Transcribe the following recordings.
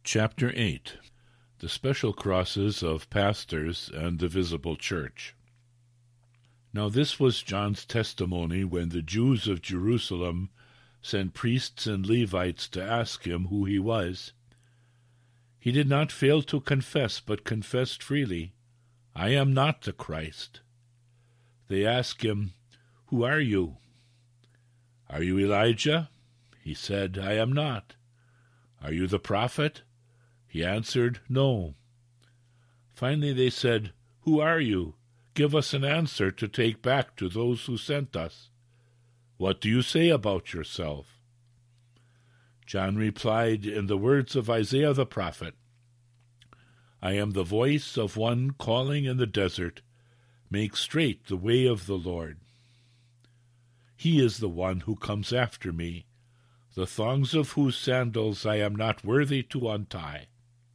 Chapter 8. The Special Crosses of Pastors and the Visible Church. Now this was John's testimony when the Jews of Jerusalem sent priests and Levites to ask him who he was. He did not fail to confess, but confessed freely, "I am not the Christ." They asked him, "Who are you?" "Are you Elijah?" He said, "I am not." "Are you the prophet?" He answered, "No." Finally they said, "Who are you? Give us an answer to take back to those who sent us. What do you say about yourself?" John replied in the words of Isaiah the prophet, "I am the voice of one calling in the desert, make straight the way of the Lord. He is the one who comes after me, the thongs of whose sandals I am not worthy to untie."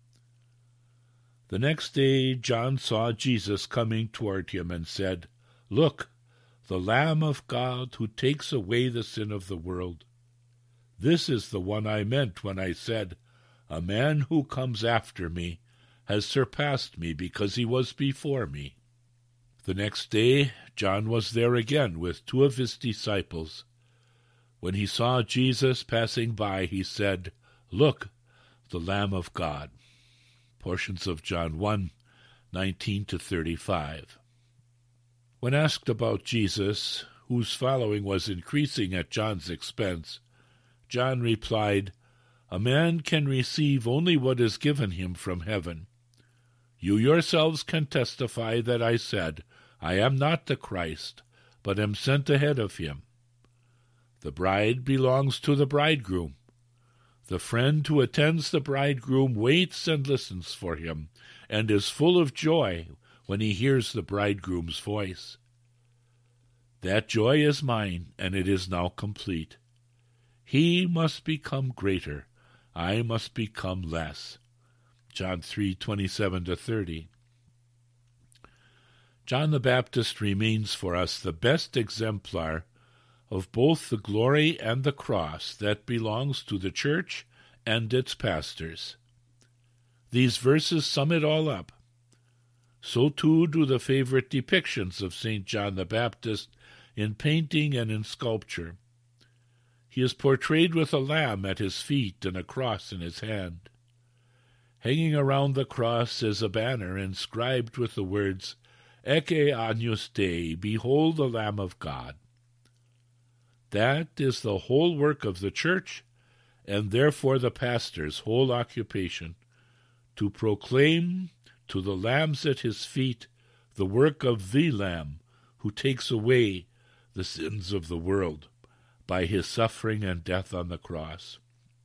The next day John saw Jesus coming toward him and said, "Look, the Lamb of God who takes away the sin of the world. This is the one I meant when I said, 'A man who comes after me has surpassed me because he was before me.'" The next day John was there again with two of his disciples. When he saw Jesus passing by, he said, "Look, the Lamb of God." Portions of John 1:19-35. When asked about Jesus, whose following was increasing at John's expense, John replied, "A man can receive only what is given him from heaven. You yourselves can testify that I said, 'I am not the Christ, but am sent ahead of him.' The bride belongs to the bridegroom. The friend who attends the bridegroom waits and listens for him, and is full of joy when he hears the bridegroom's voice. That joy is mine, and it is now complete. He must become greater, I must become less." John 3:27-30. John the Baptist remains for us the best exemplar of both the glory and the cross that belongs to the church and its pastors. These verses sum it all up. So too do the favorite depictions of St. John the Baptist in painting and in sculpture. He is portrayed with a lamb at his feet and a cross in his hand. Hanging around the cross is a banner inscribed with the words, "Ecce Agnus Dei, behold the Lamb of God." That is the whole work of the Church, and therefore the pastor's whole occupation, to proclaim to the lambs at his feet the work of the Lamb who takes away the sins of the world by his suffering and death on the cross.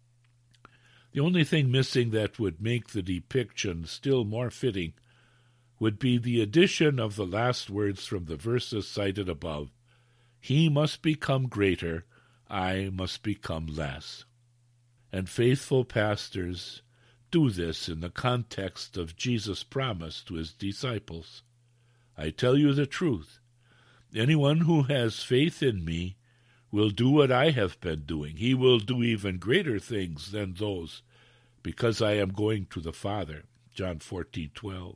The only thing missing that would make the depiction still more fitting would be the addition of the last words from the verses cited above, "He must become greater, I must become less." And faithful pastors do this in the context of Jesus' promise to his disciples. "I tell you the truth, anyone who has faith in me will do what I have been doing. He will do even greater things than those, because I am going to the Father." John 14:12.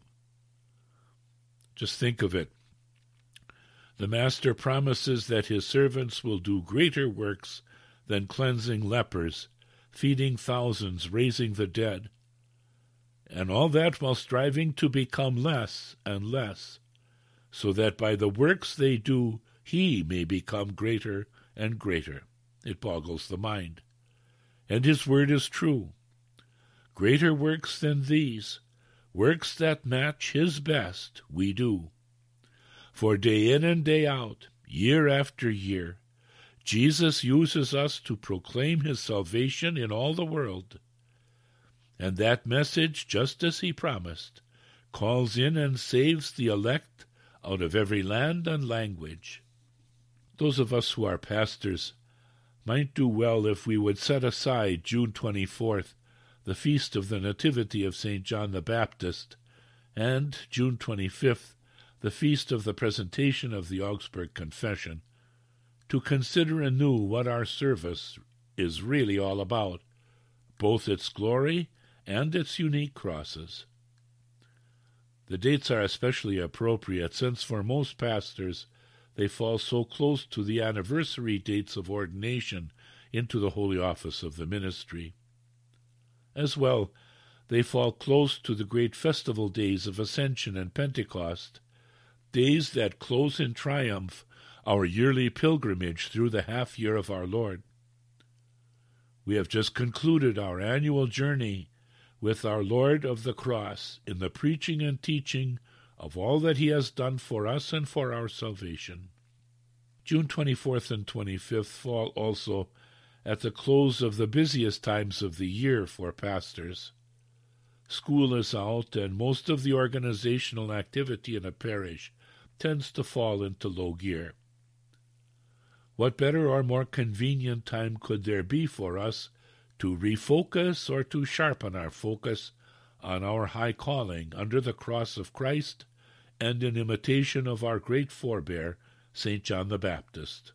Just think of it. The Master promises that his servants will do greater works than cleansing lepers, feeding thousands, raising the dead, and all that while striving to become less and less, so that by the works they do he may become greater and greater. It boggles the mind. And his word is true. Greater works than these, works that match his best, we do. For day in and day out, year after year, Jesus uses us to proclaim his salvation in all the world. And that message, just as he promised, calls in and saves the elect out of every land and language. Those of us who are pastors might do well if we would set aside June 24th, the feast of the Nativity of St. John the Baptist, and June 25th, the feast of the presentation of the Augsburg Confession, to consider anew what our service is really all about, both its glory and its unique crosses. The dates are especially appropriate since for most pastors they fall so close to the anniversary dates of ordination into the holy office of the ministry. As well, they fall close to the great festival days of Ascension and Pentecost, days that close in triumph our yearly pilgrimage through the half year of our Lord. We have just concluded our annual journey with our Lord of the Cross in the preaching and teaching of all that he has done for us and for our salvation. June 24th and 25th fall also at the close of the busiest times of the year for pastors. School is out, and most of the organizational activity in a parish tends to fall into low gear. What better or more convenient time could there be for us to refocus or to sharpen our focus on our high calling under the cross of Christ and in imitation of our great forebear, St. John the Baptist?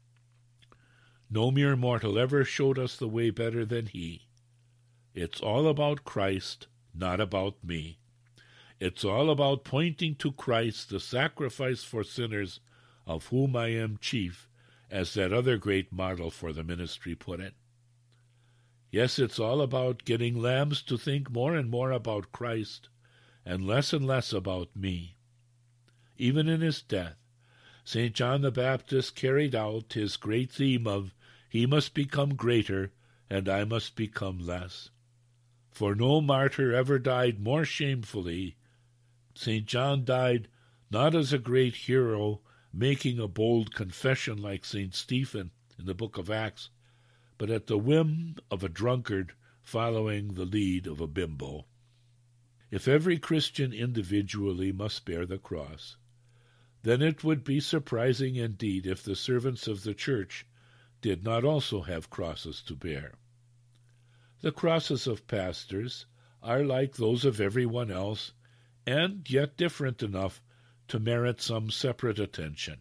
No mere mortal ever showed us the way better than he. It's all about Christ, not about me. It's all about pointing to Christ, the sacrifice for sinners, of whom I am chief, as that other great model for the ministry put it. Yes, it's all about getting lambs to think more and more about Christ and less about me. Even in his death, St. John the Baptist carried out his great theme of he must become greater and I must become less. For no martyr ever died more shamefully. St. John died not as a great hero making a bold confession like St. Stephen in the book of Acts, but at the whim of a drunkard following the lead of a bimbo. If every Christian individually must bear the cross, then it would be surprising indeed if the servants of the Church did not also have crosses to bear. The crosses of pastors are like those of everyone else, and yet different enough to merit some separate attention.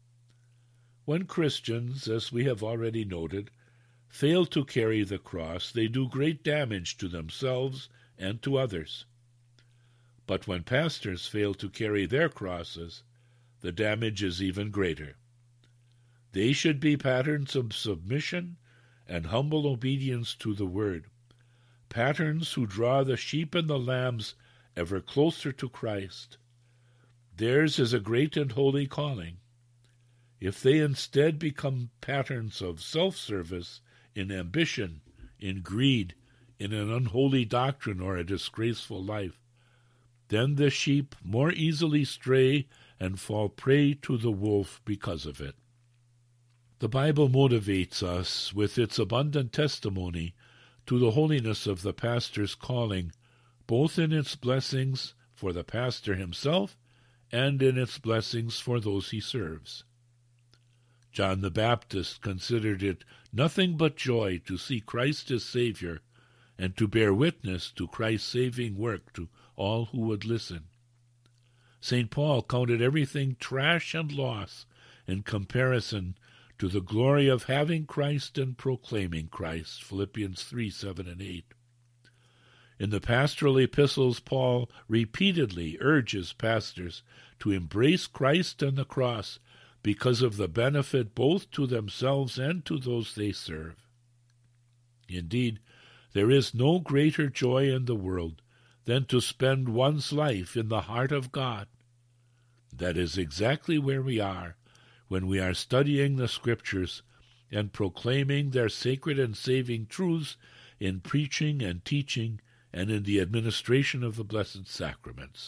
When Christians, as we have already noted, fail to carry the cross, they do great damage to themselves and to others. But when pastors fail to carry their crosses, the damage is even greater. They should be patterns of submission and humble obedience to the Word, patterns who draw the sheep and the lambs ever closer to Christ. Theirs is a great and holy calling. If they instead become patterns of self-service, in ambition, in greed, in an unholy doctrine or a disgraceful life, then the sheep more easily stray and fall prey to the wolf because of it. The Bible motivates us with its abundant testimony to the holiness of the pastor's calling, both in its blessings for the pastor himself and in its blessings for those he serves. John the Baptist considered it nothing but joy to see Christ as Savior and to bear witness to Christ's saving work to all who would listen. St. Paul counted everything trash and loss in comparison to the glory of having Christ and proclaiming Christ, Philippians 3, 7, and 8. In the pastoral epistles, Paul repeatedly urges pastors to embrace Christ and the cross because of the benefit both to themselves and to those they serve. Indeed, there is no greater joy in the world than to spend one's life in the heart of God. That is exactly where we are when we are studying the Scriptures and proclaiming their sacred and saving truths in preaching and teaching and in the administration of the blessed sacraments.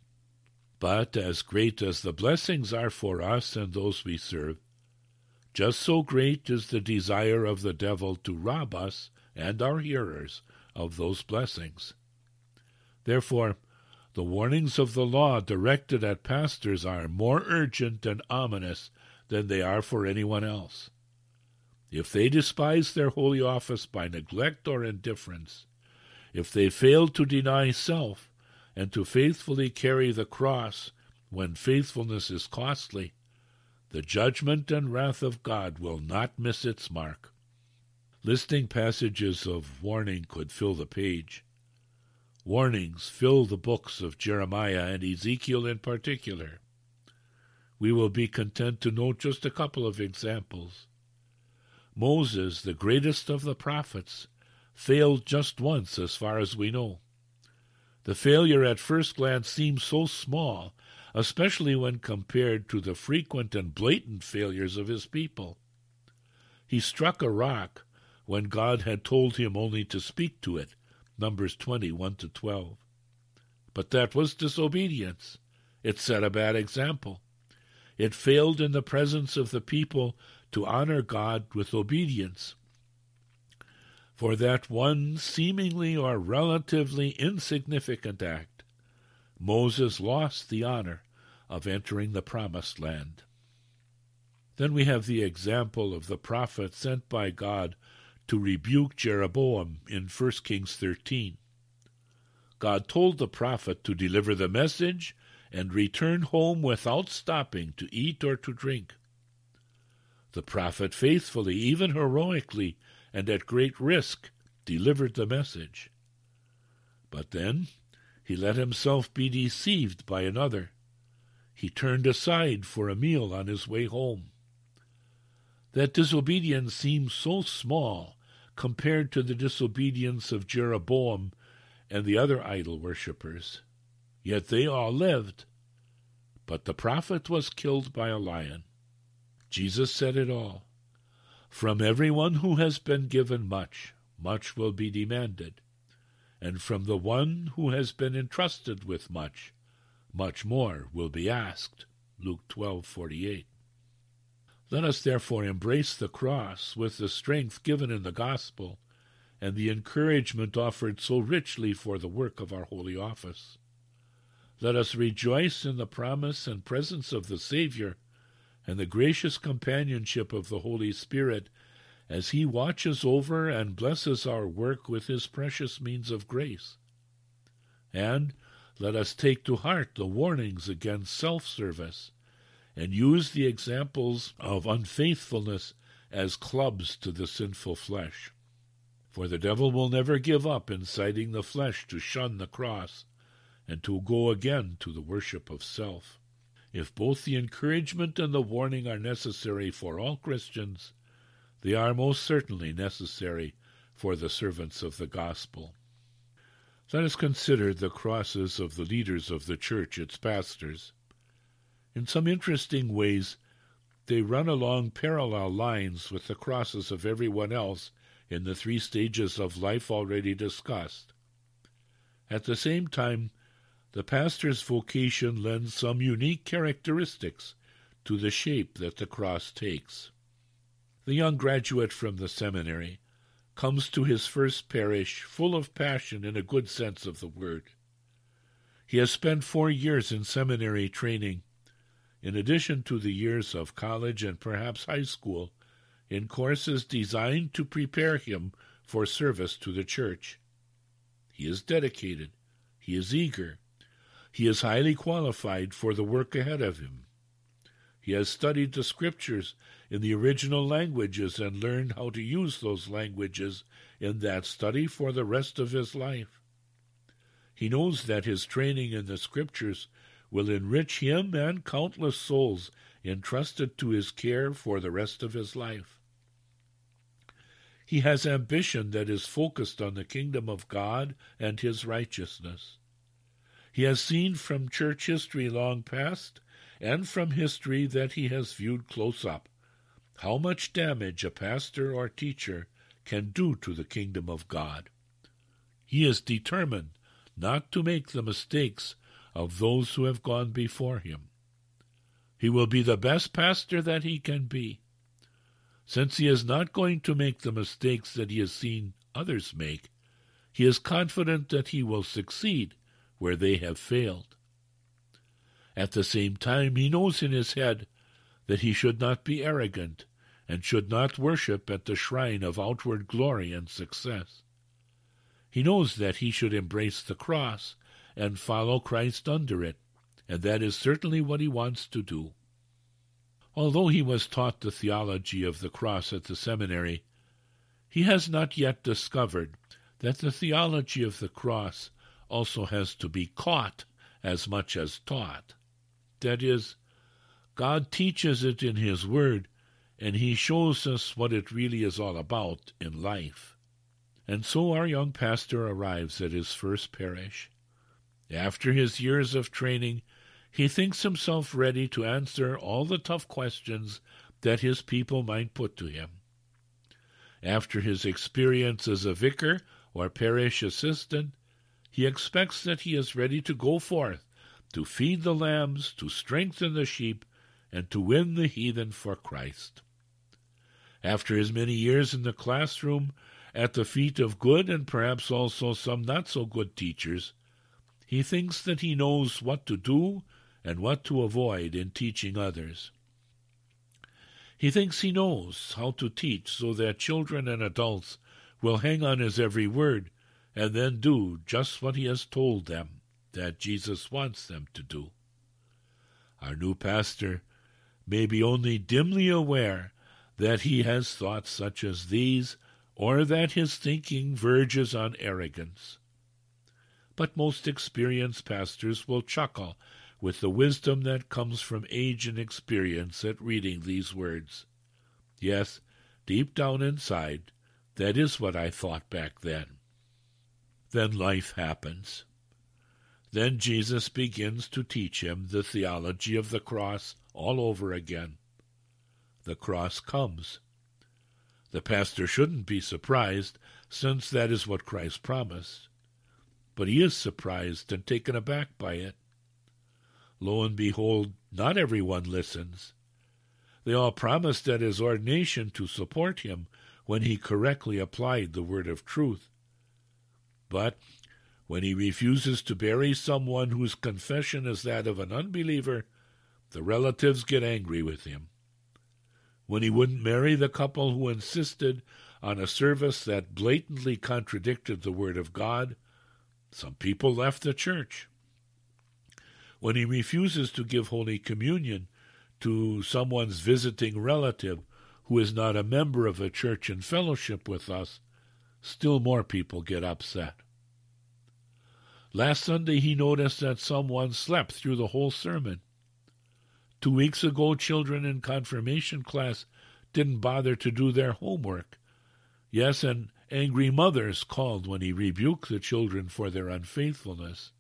But as great as the blessings are for us and those we serve, just so great is the desire of the devil to rob us and our hearers of those blessings. Therefore, the warnings of the law directed at pastors are more urgent and ominous than they are for anyone else. If they despise their holy office by neglect or indifference, if they fail to deny self and to faithfully carry the cross when faithfulness is costly, the judgment and wrath of God will not miss its mark. Listing passages of warning could fill the page. Warnings fill the books of Jeremiah and Ezekiel in particular. We will be content to note just a couple of examples. Moses, the greatest of the prophets, failed just once as far as we know. The failure at first glance seems so small, especially when compared to the frequent and blatant failures of his people. He struck a rock when God had told him only to speak to it, Numbers 20:1-12. But that was disobedience. It set a bad example. It failed in the presence of the people to honor God with obedience. For that one seemingly or relatively insignificant act, Moses lost the honor of entering the promised land. Then we have the example of the prophet sent by God to rebuke Jeroboam in 1 Kings 13. God told the prophet to deliver the message and return home without stopping to eat or to drink. The prophet faithfully, even heroically, and at great risk, delivered the message. But then he let himself be deceived by another. He turned aside for a meal on his way home. That disobedience seems so small compared to the disobedience of Jeroboam and the other idol worshippers. Yet they all lived. But the prophet was killed by a lion. Jesus said it all. From everyone who has been given much, much will be demanded. And from the one who has been entrusted with much, much more will be asked. Luke 12:48. Let us therefore embrace the cross with the strength given in the gospel and the encouragement offered so richly for the work of our holy office. Let us rejoice in the promise and presence of the Savior and the gracious companionship of the Holy Spirit as he watches over and blesses our work with his precious means of grace. And let us take to heart the warnings against self-service and use the examples of unfaithfulness as clubs to the sinful flesh. For the devil will never give up inciting the flesh to shun the cross and to go again to the worship of self. If both the encouragement and the warning are necessary for all Christians, they are most certainly necessary for the servants of the gospel. Let us consider the crosses of the leaders of the church, its pastors. In some interesting ways, they run along parallel lines with the crosses of everyone else in the three stages of life already discussed. At the same time, the pastor's vocation lends some unique characteristics to the shape that the cross takes. The young graduate from the seminary comes to his first parish full of passion in a good sense of the word. He has spent 4 years in seminary training, in addition to the years of college and perhaps high school, in courses designed to prepare him for service to the church. He is dedicated. He is eager. He is highly qualified for the work ahead of him. He has studied the Scriptures in the original languages and learned how to use those languages in that study for the rest of his life. He knows that his training in the Scriptures will enrich him and countless souls entrusted to his care for the rest of his life. He has ambition that is focused on the kingdom of God and his righteousness. He has seen from church history long past, and from history that he has viewed close up, how much damage a pastor or teacher can do to the kingdom of God. He is determined not to make the mistakes of those who have gone before him. He will be the best pastor that he can be. Since he is not going to make the mistakes that he has seen others make, he is confident that he will succeed where they have failed. At the same time, he knows in his head that he should not be arrogant and should not worship at the shrine of outward glory and success. He knows that he should embrace the cross and follow Christ under it, and that is certainly what he wants to do. Although he was taught the theology of the cross at the seminary, he has not yet discovered that the theology of the cross also has to be caught as much as taught. That is, God teaches it in His Word, and He shows us what it really is all about in life. And so our young pastor arrives at his first parish. After his years of training, he thinks himself ready to answer all the tough questions that his people might put to him. After his experience as a vicar or parish assistant, he expects that he is ready to go forth, to feed the lambs, to strengthen the sheep, and to win the heathen for Christ. After his many years in the classroom, at the feet of good and perhaps also some not-so-good teachers, he thinks that he knows what to do and what to avoid in teaching others. He thinks he knows how to teach so that children and adults will hang on his every word and then do just what he has told them that Jesus wants them to do. Our new pastor may be only dimly aware that he has thoughts such as these, or that his thinking verges on arrogance. But most experienced pastors will chuckle with the wisdom that comes from age and experience at reading these words. Yes, deep down inside, that is what I thought back then. Then life happens. Then Jesus begins to teach him the theology of the cross all over again. The cross comes. The pastor shouldn't be surprised, since that is what Christ promised. But he is surprised and taken aback by it. Lo and behold, not everyone listens. They all promised at his ordination to support him when he correctly applied the word of truth. But when he refuses to bury someone whose confession is that of an unbeliever, the relatives get angry with him. When he wouldn't marry the couple who insisted on a service that blatantly contradicted the Word of God, some people left the church. When he refuses to give Holy Communion to someone's visiting relative who is not a member of a church in fellowship with us, still more people get upset. Last Sunday he noticed that someone slept through the whole sermon. 2 weeks ago, children in confirmation class didn't bother to do their homework. Yes, and angry mothers called when he rebuked the children for their unfaithfulness.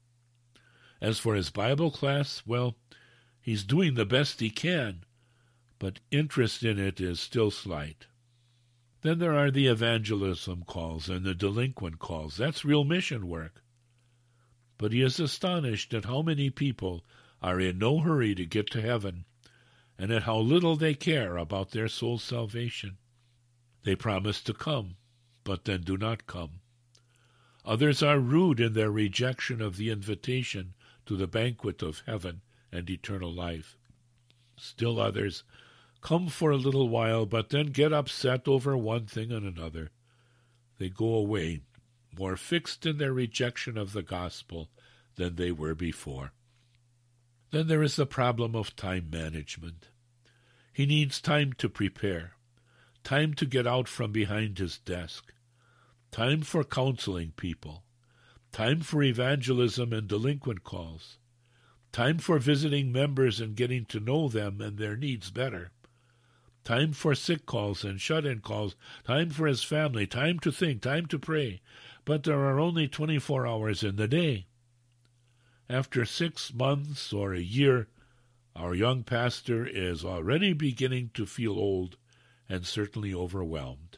As for his Bible class, well, he's doing the best he can, but interest in it is still slight. Then there are the evangelism calls and the delinquent calls. That's real mission work. But he is astonished at how many people are in no hurry to get to heaven, and at how little they care about their soul's salvation. They promise to come, but then do not come. Others are rude in their rejection of the invitation to the banquet of heaven and eternal life. Still others come for a little while, but then get upset over one thing and another. They go away, more fixed in their rejection of the gospel than they were before. Then there is the problem of time management. He needs time to prepare, time to get out from behind his desk, time for counseling people, time for evangelism and delinquent calls, time for visiting members and getting to know them and their needs better, time for sick calls and shut-in calls, time for his family, time to think, time to pray. But there are only 24 hours in the day. After 6 months or a year, our young pastor is already beginning to feel old and certainly overwhelmed.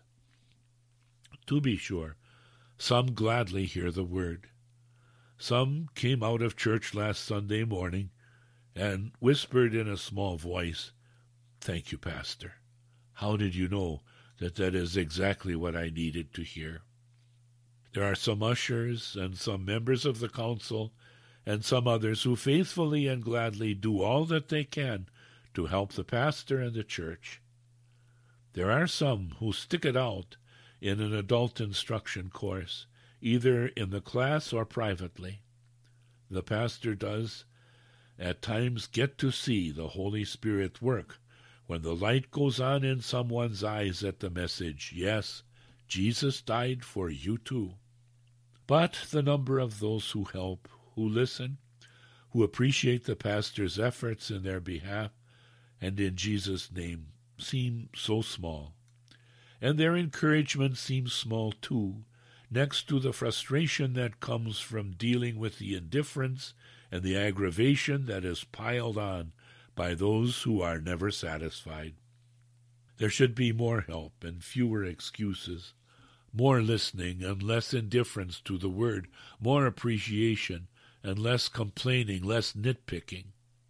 To be sure, some gladly hear the word. Some came out of church last Sunday morning and whispered in a small voice, "Thank you, Pastor. How did you know that is exactly what I needed to hear?" There are some ushers and some members of the council and some others who faithfully and gladly do all that they can to help the pastor and the church. There are some who stick it out in an adult instruction course, either in the class or privately. The pastor does, at times, get to see the Holy Spirit work when the light goes on in someone's eyes at the message, "Yes, Jesus died for you too." But the number of those who help, who listen, who appreciate the pastor's efforts in their behalf and in Jesus' name seem so small. And their encouragement seems small too, next to the frustration that comes from dealing with the indifference and the aggravation that is piled on by those who are never satisfied. There should be more help and fewer excuses, more listening and less indifference to the word, more appreciation and less complaining, less nitpicking.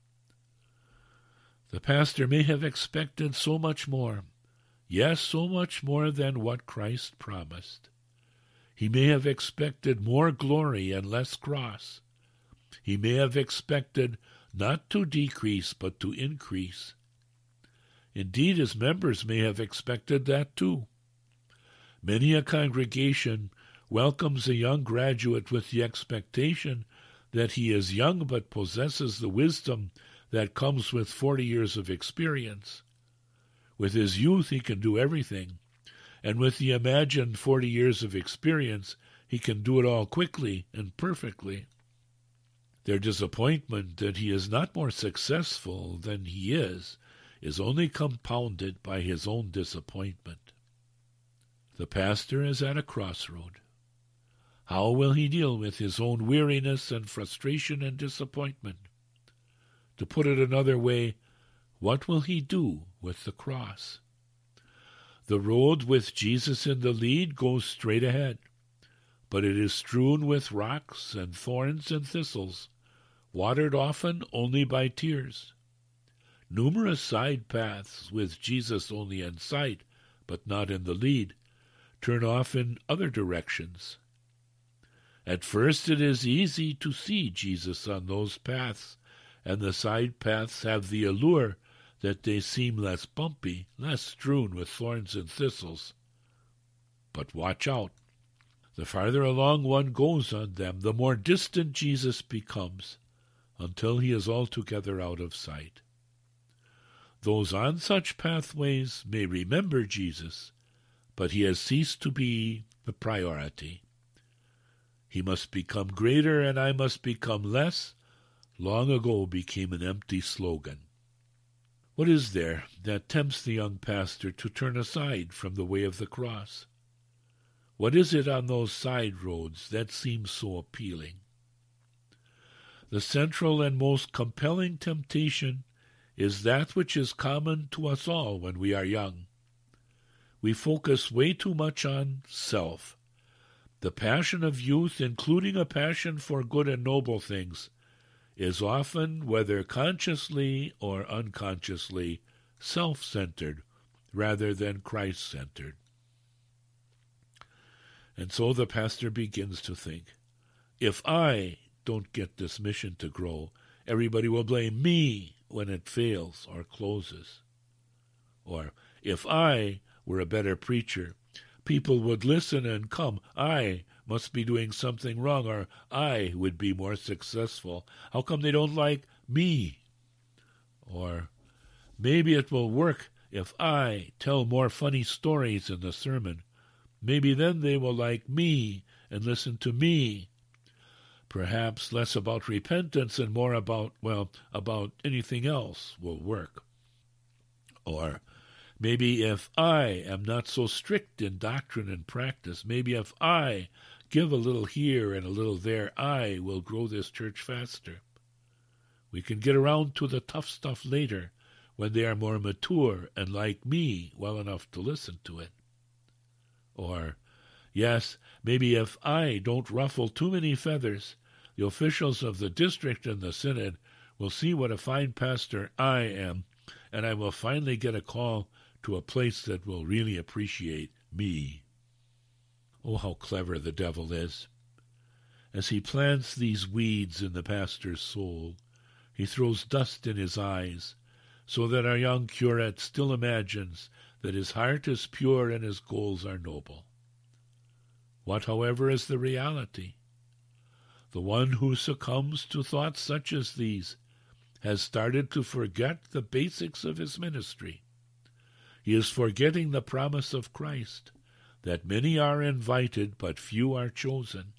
The pastor may have expected so much more, yes, so much more than what Christ promised. He may have expected more glory and less cross. He may have expected not to decrease, but to increase. Indeed, his members may have expected that too. Many a congregation welcomes a young graduate with the expectation that he is young but possesses the wisdom that comes with 40 years of experience. With his youth he can do everything, and with the imagined 40 years of experience he can do it all quickly and perfectly. Their disappointment that he is not more successful than he is only compounded by his own disappointment. The pastor is at a crossroad. How will he deal with his own weariness and frustration and disappointment? To put it another way, what will he do with the cross? The road with Jesus in the lead goes straight ahead, but it is strewn with rocks and thorns and thistles, watered often only by tears. Numerous side paths, with Jesus only in sight, but not in the lead, turn off in other directions. At first it is easy to see Jesus on those paths, and the side paths have the allure that they seem less bumpy, less strewn with thorns and thistles. But watch out. The farther along one goes on them, the more distant Jesus becomes, until he is altogether out of sight. Those on such pathways may remember Jesus, but he has ceased to be the priority. He must become greater and I must become less, long ago became an empty slogan. What is there that tempts the young pastor to turn aside from the way of the cross? What is it on those side roads that seems so appealing? The central and most compelling temptation is that which is common to us all when we are young. We focus way too much on self. The passion of youth, including a passion for good and noble things, is often, whether consciously or unconsciously, self-centered rather than Christ-centered. And so the pastor begins to think, if I don't get this mission to grow, everybody will blame me when it fails or closes. Or, if I were a better preacher, people would listen and come. I must be doing something wrong, or I would be more successful. How come they don't like me? Or, maybe it will work if I tell more funny stories in the sermon. Maybe then they will like me and listen to me. Perhaps less about repentance and more about anything else will work. Or, maybe if I am not so strict in doctrine and practice, maybe if I give a little here and a little there, I will grow this church faster. We can get around to the tough stuff later when they are more mature and like me well enough to listen to it. Or, yes, maybe if I don't ruffle too many feathers, the officials of the district and the synod will see what a fine pastor I am, and I will finally get a call to a place that will really appreciate me. Oh, how clever the devil is. As he plants these weeds in the pastor's soul, he throws dust in his eyes, so that our young curate still imagines that his heart is pure and his goals are noble. What, however, is the reality? The one who succumbs to thoughts such as these has started to forget the basics of his ministry. He is forgetting the promise of Christ, that many are invited but few are chosen,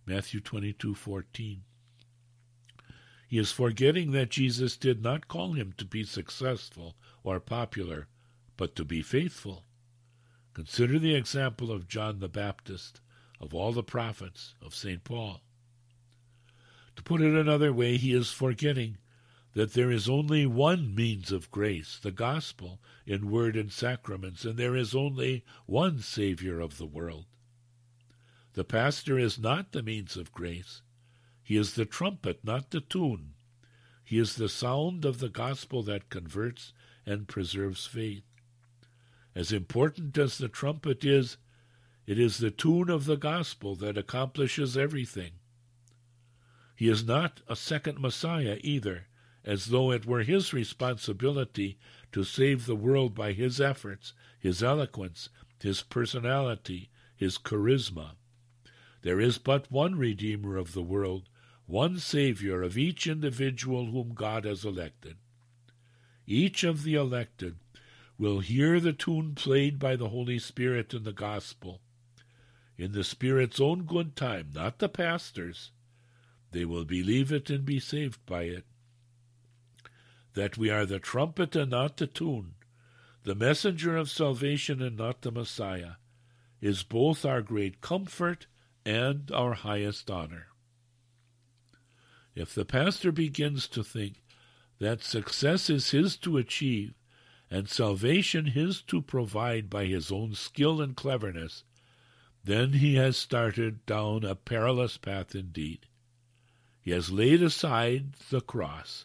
Matthew 22:14. He is forgetting that Jesus did not call him to be successful or popular, but to be faithful. Consider the example of John the Baptist, of all the prophets, of St. Paul. To put it another way, he is forgetting that there is only one means of grace, the gospel, in word and sacraments, and there is only one Savior of the world. The pastor is not the means of grace. He is the trumpet, not the tune. He is the sound of the gospel that converts and preserves faith. As important as the trumpet is, it is the tune of the gospel that accomplishes everything. He is not a second Messiah either, as though it were his responsibility to save the world by his efforts, his eloquence, his personality, his charisma. There is but one Redeemer of the world, one Savior of each individual whom God has elected. Each of the elected will hear the tune played by the Holy Spirit in the gospel. In the Spirit's own good time, not the pastor's, they will believe it and be saved by it. That we are the trumpet and not the tune, the messenger of salvation and not the Messiah, is both our great comfort and our highest honor. If the pastor begins to think that success is his to achieve and salvation his to provide by his own skill and cleverness, then he has started down a perilous path indeed. He has laid aside the cross.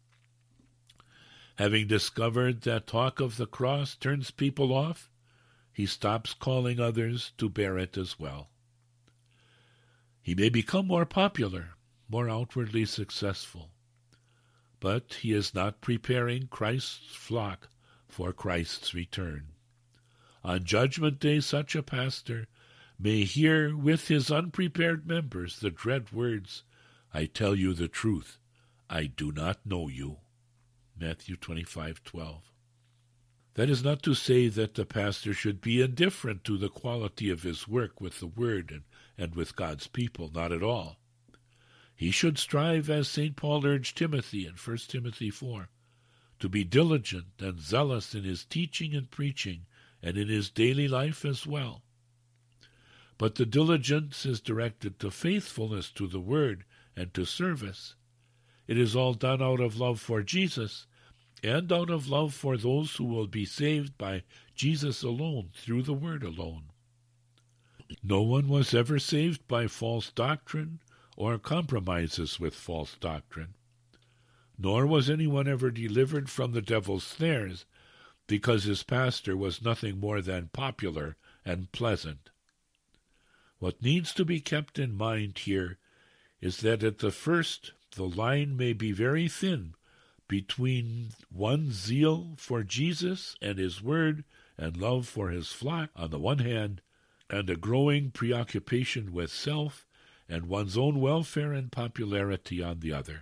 Having discovered that talk of the cross turns people off, he stops calling others to bear it as well. He may become more popular, more outwardly successful, but he is not preparing Christ's flock for Christ's return. On Judgment Day, such a pastor may hear with his unprepared members the dread words, "I tell you the truth, I do not know you." Matthew 25:12. That is not to say that the pastor should be indifferent to the quality of his work with the Word and with God's people, not at all. He should strive, as St. Paul urged Timothy in 1 Timothy 4, to be diligent and zealous in his teaching and preaching, and in his daily life as well. But the diligence is directed to faithfulness to the Word and to service. It is all done out of love for Jesus and out of love for those who will be saved by Jesus alone, through the Word alone. No one was ever saved by false doctrine or compromises with false doctrine. Nor was anyone ever delivered from the devil's snares because his pastor was nothing more than popular and pleasant. What needs to be kept in mind here is that at the first the line may be very thin between one's zeal for Jesus and his word and love for his flock on the one hand, and a growing preoccupation with self and one's own welfare and popularity on the other.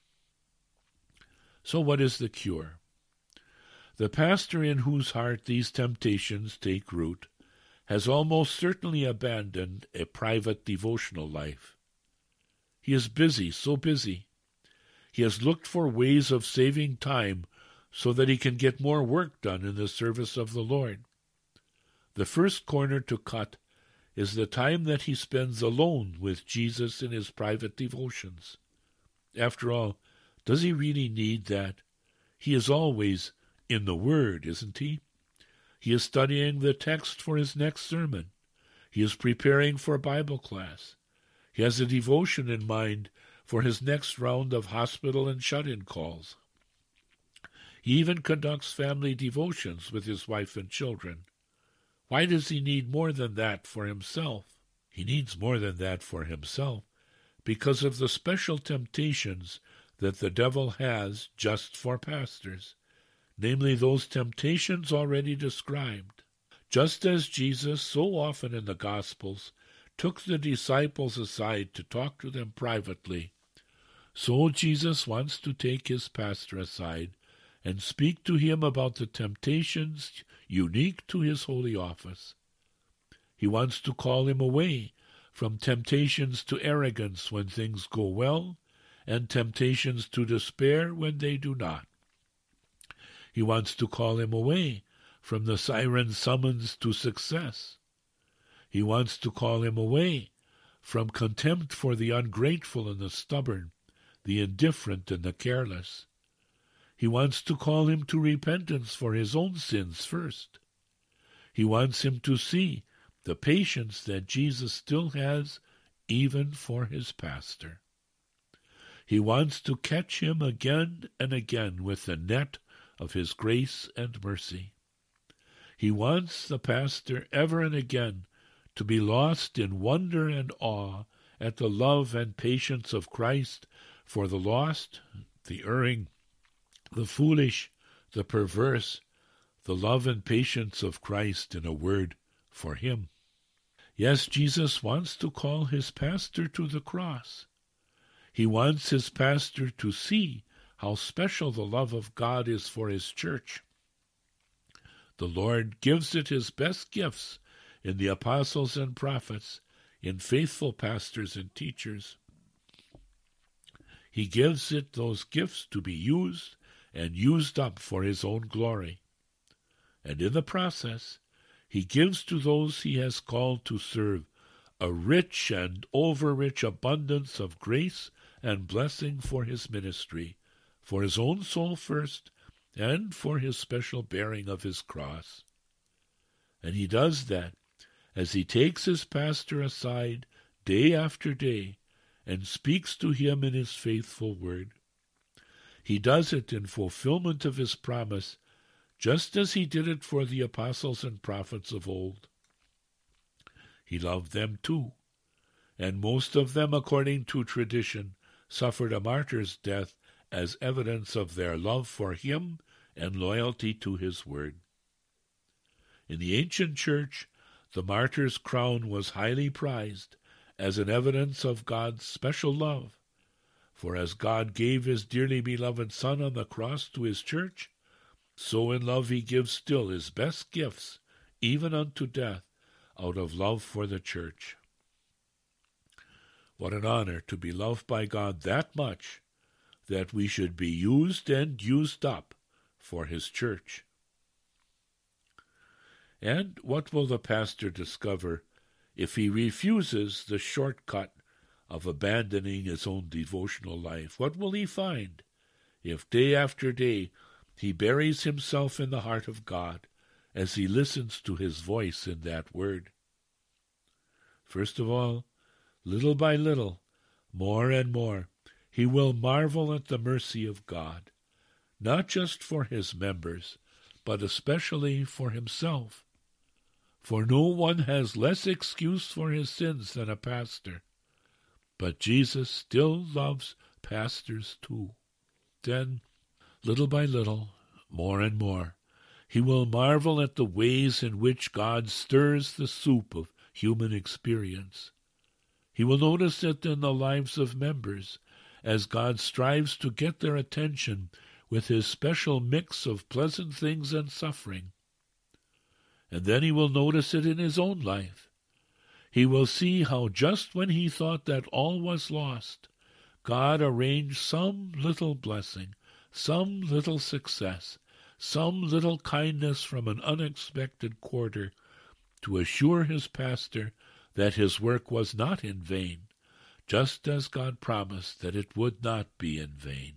So what is the cure? The pastor in whose heart these temptations take root has almost certainly abandoned a private devotional life. He is busy, so busy. He has looked for ways of saving time so that he can get more work done in the service of the Lord. The first corner to cut is the time that he spends alone with Jesus in his private devotions. After all, does he really need that? He is always in the Word, isn't he? He is studying the text for his next sermon. He is preparing for Bible class. He has a devotion in mind for his next round of hospital and shut-in calls. He even conducts family devotions with his wife and children. Why does he need more than that for himself? He needs more than that for himself because of the special temptations that the devil has just for pastors, namely those temptations already described. Just as Jesus so often in the Gospels took the disciples aside to talk to them privately, so Jesus wants to take his pastor aside and speak to him about the temptations unique to his holy office. He wants to call him away from temptations to arrogance when things go well, and temptations to despair when they do not. He wants to call him away from the siren summons to success. He wants to call him away from contempt for the ungrateful and the stubborn, the indifferent and the careless. He wants to call him to repentance for his own sins first. He wants him to see the patience that Jesus still has even for his pastor. He wants to catch him again and again with the net of his grace and mercy. He wants the pastor ever and again to be lost in wonder and awe at the love and patience of Christ for the lost, the erring, the foolish, the perverse, the love and patience of Christ, in a word, for him. Yes, Jesus wants to call his pastor to the cross. He wants his pastor to see how special the love of God is for his church. The Lord gives it his best gifts in the apostles and prophets, in faithful pastors and teachers. He gives it those gifts to be used and used up for his own glory. And in the process, he gives to those he has called to serve a rich and over-rich abundance of grace and blessing for his ministry, for his own soul first, and for his special bearing of his cross. And he does that as he takes his pastor aside day after day and speaks to him in his faithful word. He does it in fulfillment of his promise, just as he did it for the apostles and prophets of old. He loved them too, and most of them, according to tradition, suffered a martyr's death as evidence of their love for him and loyalty to his word. In the ancient church, the martyr's crown was highly prized as an evidence of God's special love. For as God gave his dearly beloved Son on the cross to his church, so in love he gives still his best gifts, even unto death, out of love for the church. What an honor to be loved by God that much, that we should be used and used up for his church. And what will the pastor discover if he refuses the shortcut of abandoning his own devotional life? What will he find if day after day he buries himself in the heart of God as he listens to his voice in that word? First of all, little by little, more and more, he will marvel at the mercy of God, not just for his members, but especially for himself. For no one has less excuse for his sins than a pastor, but Jesus still loves pastors too. Then, little by little, more and more, he will marvel at the ways in which God stirs the soup of human experience. He will notice it in the lives of members, as God strives to get their attention with his special mix of pleasant things and suffering. And then he will notice it in his own life. He will see how just when he thought that all was lost, God arranged some little blessing, some little success, some little kindness from an unexpected quarter to assure his pastor that his work was not in vain, just as God promised that it would not be in vain.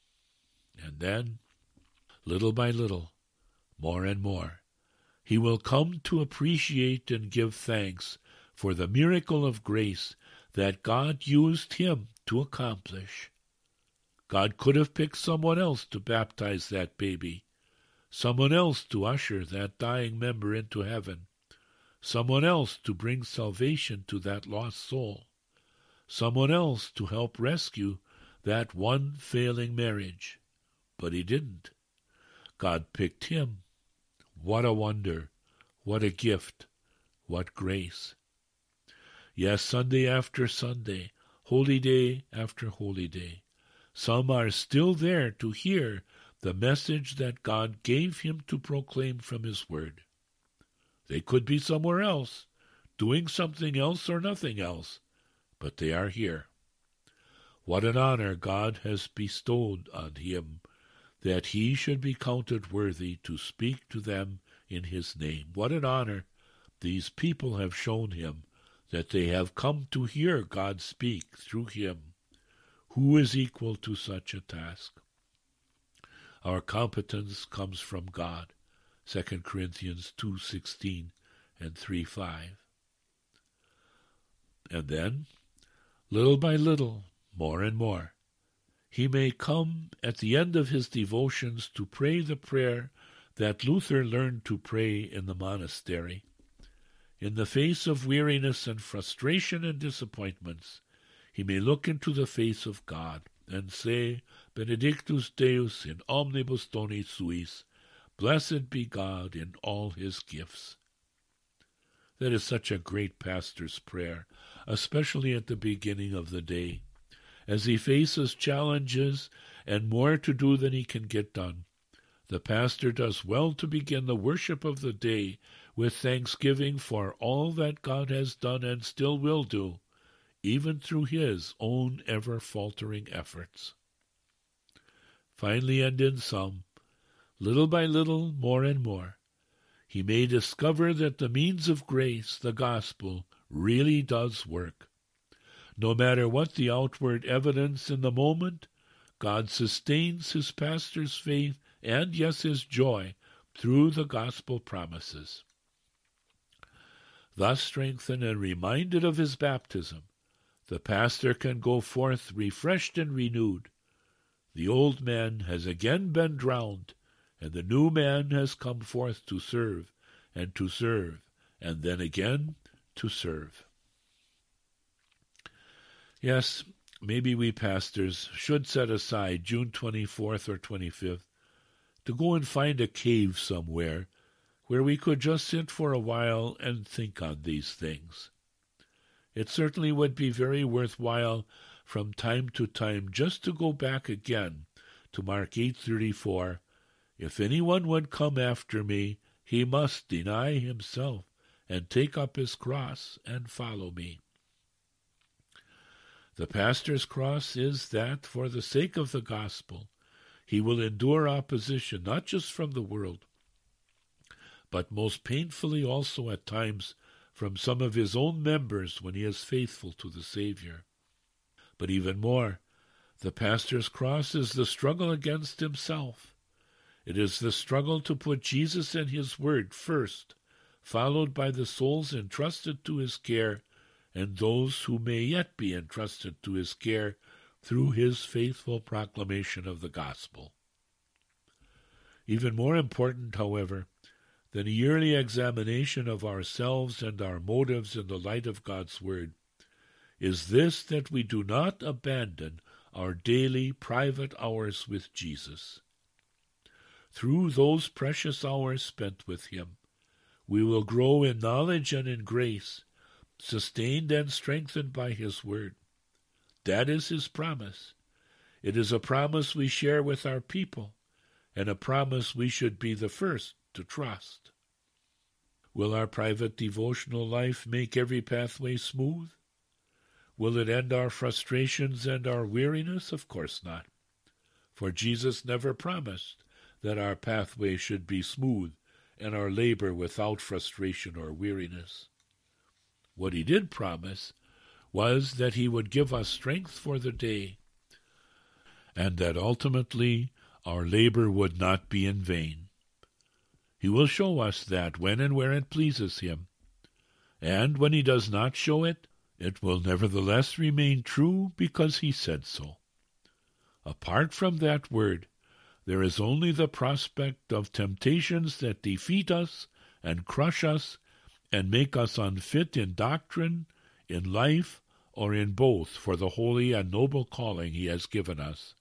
And then, little by little, more and more, he will come to appreciate and give thanks for the miracle of grace that God used him to accomplish. God could have picked someone else to baptize that baby, someone else to usher that dying member into heaven, someone else to bring salvation to that lost soul, someone else to help rescue that one failing marriage. But he didn't. God picked him. What a wonder, what a gift, what grace. Yes, Sunday after Sunday, holy day after holy day, some are still there to hear the message that God gave him to proclaim from his word. They could be somewhere else, doing something else or nothing else, but they are here. What an honor God has bestowed on him, that he should be counted worthy to speak to them in his name. What an honor these people have shown him, that they have come to hear God speak through him. Who is equal to such a task? Our competence comes from God, 2 Corinthians 2:16 and 3:5. And then, little by little, more and more, he may come at the end of his devotions to pray the prayer that Luther learned to pray in the monastery. In the face of weariness and frustration and disappointments, he may look into the face of God and say, Benedictus Deus in omnibus doni suis, blessed be God in all his gifts. That is such a great pastor's prayer, especially at the beginning of the day, as he faces challenges and more to do than he can get done. The pastor does well to begin the worship of the day with thanksgiving for all that God has done and still will do, even through his own ever-faltering efforts. Finally, and in sum, little by little, more and more, he may discover that the means of grace, the gospel, really does work. No matter what the outward evidence in the moment, God sustains his pastor's faith and, yes, his joy through the gospel promises. Thus strengthened and reminded of his baptism, the pastor can go forth refreshed and renewed. The old man has again been drowned, and the new man has come forth to serve, and then again to serve. Yes, maybe we pastors should set aside June 24th or 25th to go and find a cave somewhere where we could just sit for a while and think on these things. It certainly would be very worthwhile from time to time just to go back again to Mark 8:34. If anyone would come after me, he must deny himself and take up his cross and follow me. The pastor's cross is that, for the sake of the gospel, he will endure opposition not just from the world, but most painfully also at times from some of his own members when he is faithful to the Savior. But even more, the pastor's cross is the struggle against himself. It is the struggle to put Jesus and his word first, followed by the souls entrusted to his care and those who may yet be entrusted to his care through his faithful proclamation of the gospel. Even more important, however, than a yearly examination of ourselves and our motives in the light of God's word, is this, that we do not abandon our daily private hours with Jesus. Through those precious hours spent with him, we will grow in knowledge and in grace, sustained and strengthened by his word. That is his promise. It is a promise we share with our people, and a promise we should be the first to trust. Will our private devotional life make every pathway smooth? Will it end our frustrations and our weariness? Of course not. For Jesus never promised that our pathway should be smooth and our labor without frustration or weariness. What he did promise was that he would give us strength for the day, and that ultimately our labor would not be in vain. He will show us that when and where it pleases him, and when he does not show it, it will nevertheless remain true because he said so. Apart from that word, there is only the prospect of temptations that defeat us and crush us and make us unfit in doctrine, in life, or in both for the holy and noble calling he has given us.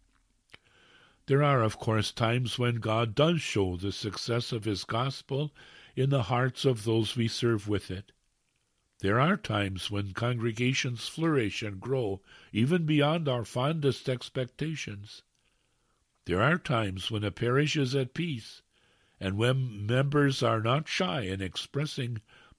There are, of course, times when God does show the success of his gospel in the hearts of those we serve with it. There are times when congregations flourish and grow even beyond our fondest expectations. There are times when a parish is at peace, and when members are not shy in expressing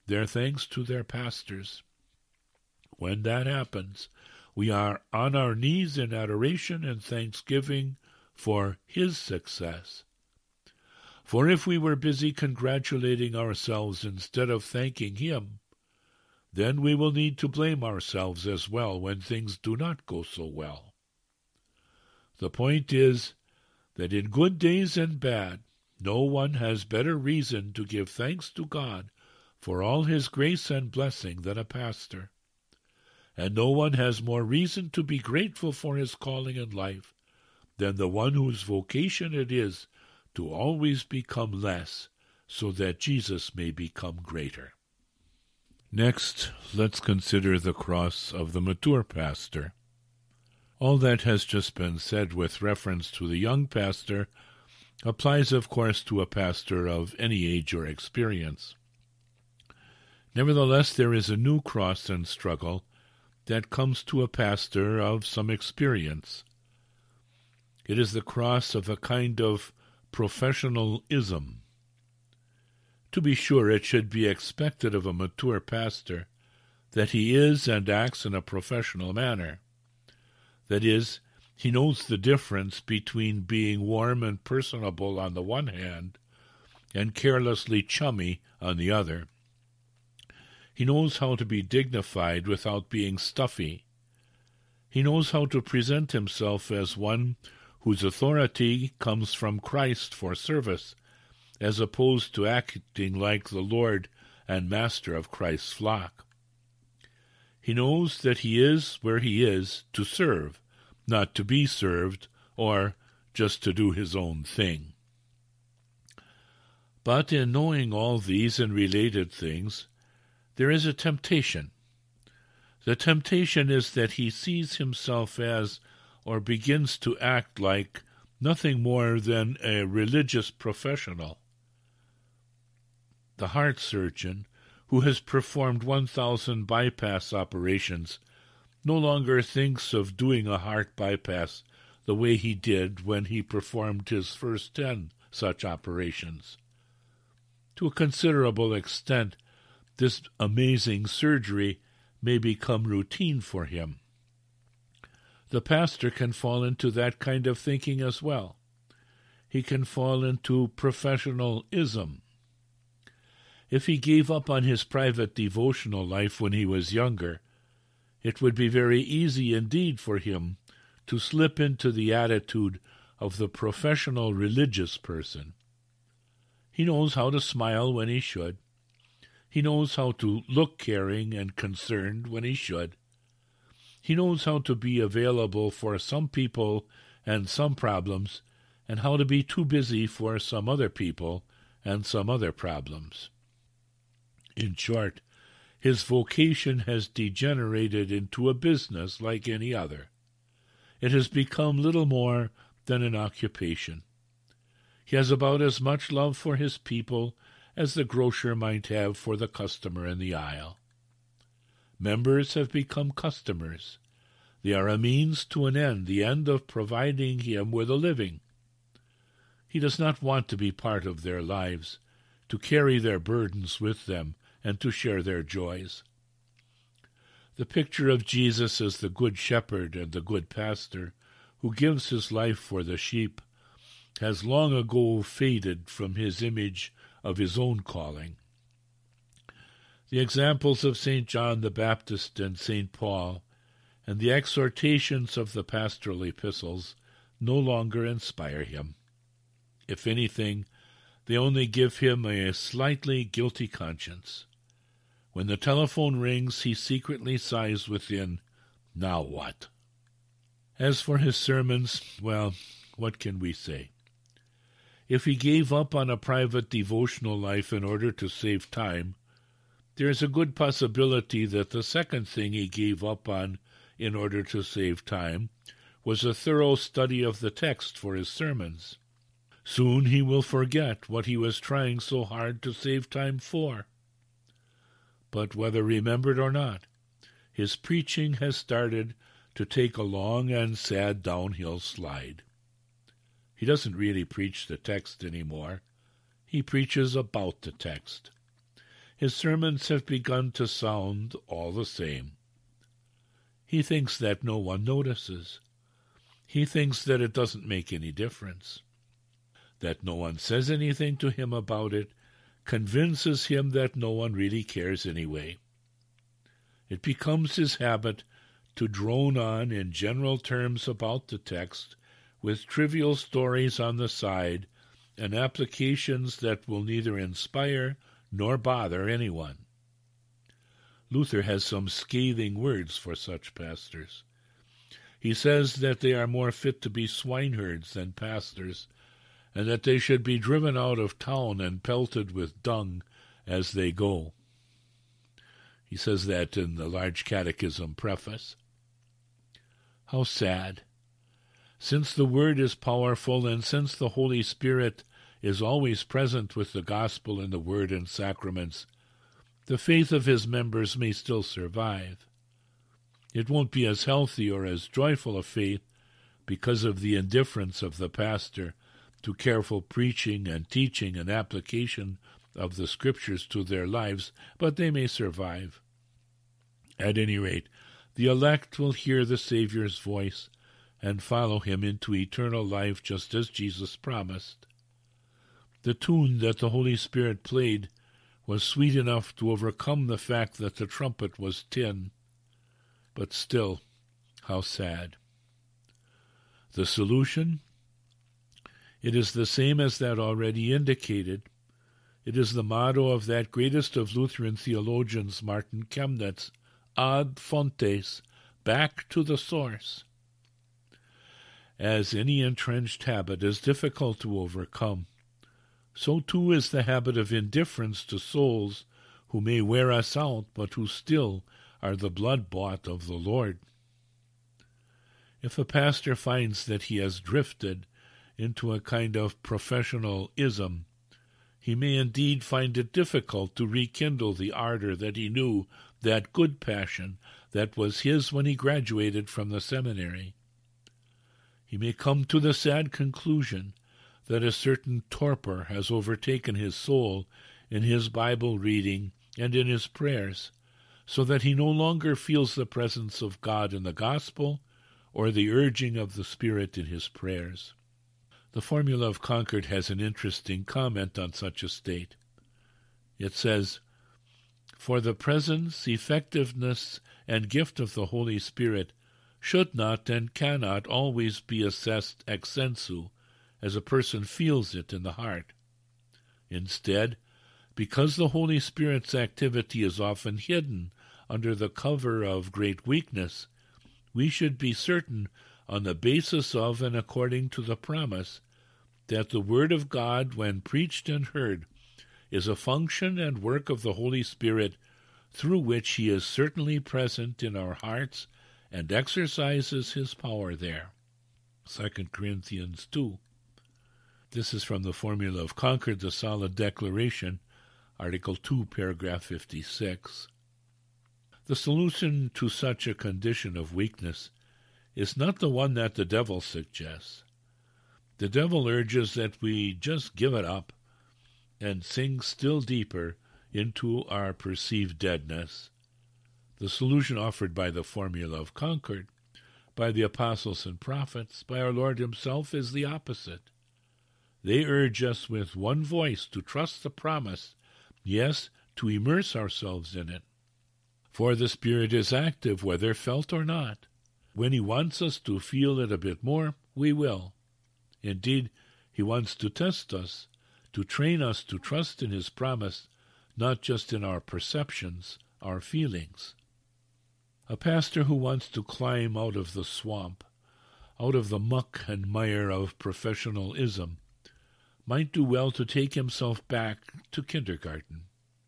their thanks to their pastors. When that happens, we are on our knees in adoration and thanksgiving for his success. For if we were busy congratulating ourselves instead of thanking him, then we will need to blame ourselves as well when things do not go so well. The point is that in good days and bad, no one has better reason to give thanks to God for all his grace and blessing than a pastor. And no one has more reason to be grateful for his calling in life than the one whose vocation it is to always become less so that Jesus may become greater. Next, let's consider the cross of the mature pastor. All that has just been said with reference to the young pastor applies, of course, to a pastor of any age or experience. Nevertheless, there is a new cross and struggle that comes to a pastor of some experience. It is the cross of a kind of professionalism. To be sure, it should be expected of a mature pastor that he is and acts in a professional manner. That is, he knows the difference between being warm and personable on the one hand and carelessly chummy on the other. He knows how to be dignified without being stuffy. He knows how to present himself as one whose authority comes from Christ for service, as opposed to acting like the Lord and Master of Christ's flock. He knows that he is where he is to serve, not to be served, or just to do his own thing. But in knowing all these and related things, there is a temptation. The temptation is that he sees himself as, or begins to act like, nothing more than a religious professional. The heart surgeon, who has performed 1,000 bypass operations, no longer thinks of doing a heart bypass the way he did when he performed his first 10 such operations. To a considerable extent, this amazing surgery may become routine for him. The pastor can fall into that kind of thinking as well. He can fall into professionalism. If he gave up on his private devotional life when he was younger, it would be very easy indeed for him to slip into the attitude of the professional religious person. He knows how to smile when he should. He knows how to look caring and concerned when he should. He knows how to be available for some people and some problems, and how to be too busy for some other people and some other problems. In short, his vocation has degenerated into a business like any other. It has become little more than an occupation. He has about as much love for his people as the grocer might have for the customer in the aisle. Members have become customers. They are a means to an end, the end of providing him with a living. He does not want to be part of their lives, to carry their burdens with them, and to share their joys. The picture of Jesus as the good shepherd and the good pastor, who gives his life for the sheep, has long ago faded from his image of his own calling. The examples of St. John the Baptist and St. Paul, and the exhortations of the pastoral epistles, no longer inspire him. If anything, they only give him a slightly guilty conscience. When the telephone rings, he secretly sighs within, "Now what?" As for his sermons, well, what can we say? If he gave up on a private devotional life in order to save time, there is a good possibility that the second thing he gave up on in order to save time was a thorough study of the text for his sermons. Soon he will forget what he was trying so hard to save time for. But whether remembered or not, his preaching has started to take a long and sad downhill slide. He doesn't really preach the text anymore. He preaches about the text. his sermons have begun to sound all the same. He thinks that no one notices. He thinks that it doesn't make any difference. That no one says anything to him about it convinces him that no one really cares anyway. It becomes his habit to drone on in general terms about the text, with trivial stories on the side and applications that will neither inspire nor bother anyone. Luther has some scathing words for such pastors. He says that they are more fit to be swineherds than pastors, and that they should be driven out of town and pelted with dung as they go. He says that in the Large Catechism preface. How sad! Since the Word is powerful, and since the Holy Spirit is always present with the gospel and the Word and sacraments, the faith of his members may still survive. It won't be as healthy or as joyful a faith because of the indifference of the pastor to careful preaching and teaching and application of the Scriptures to their lives, but they may survive. At any rate, the elect will hear the Savior's voice and follow him into eternal life just as Jesus promised. The tune that the Holy Spirit played was sweet enough to overcome the fact that the trumpet was tin, but still, how sad. The solution? It is the same as that already indicated. It is the motto of that greatest of Lutheran theologians, Martin Chemnitz, ad fontes, back to the source. As any entrenched habit is difficult to overcome, so too is the habit of indifference to souls who may wear us out, but who still are the blood-bought of the Lord. If a pastor finds that he has drifted into a kind of professional ism, he may indeed find it difficult to rekindle the ardor that he knew, that good passion that was his when he graduated from the seminary. He may come to the sad conclusion that a certain torpor has overtaken his soul in his Bible reading and in his prayers, so that he no longer feels the presence of God in the gospel or the urging of the Spirit in his prayers. The Formula of Concord has an interesting comment on such a state. It says, "For the presence, effectiveness, and gift of the Holy Spirit should not and cannot always be assessed ex sensu, as a person feels it in the heart. Instead, because the Holy Spirit's activity is often hidden under the cover of great weakness, we should be certain, on the basis of and according to the promise, that the Word of God, when preached and heard, is a function and work of the Holy Spirit, through which he is certainly present in our hearts and exercises his power there." 2 Corinthians 2. This is from the Formula of Concord, the Solid Declaration, Article 2, paragraph 56. The solution to such a condition of weakness is not the one that the devil suggests. The devil urges that we just give it up and sink still deeper into our perceived deadness. The solution offered by the Formula of Concord, by the apostles and prophets, by our Lord himself, is the opposite. They urge us with one voice to trust the promise, yes, to immerse ourselves in it. For the Spirit is active, whether felt or not. When he wants us to feel it a bit more, we will. Indeed, he wants to test us, to train us to trust in his promise, not just in our perceptions, our feelings. A pastor who wants to climb out of the swamp, out of the muck and mire of professionalism, might do well to take himself back to kindergarten.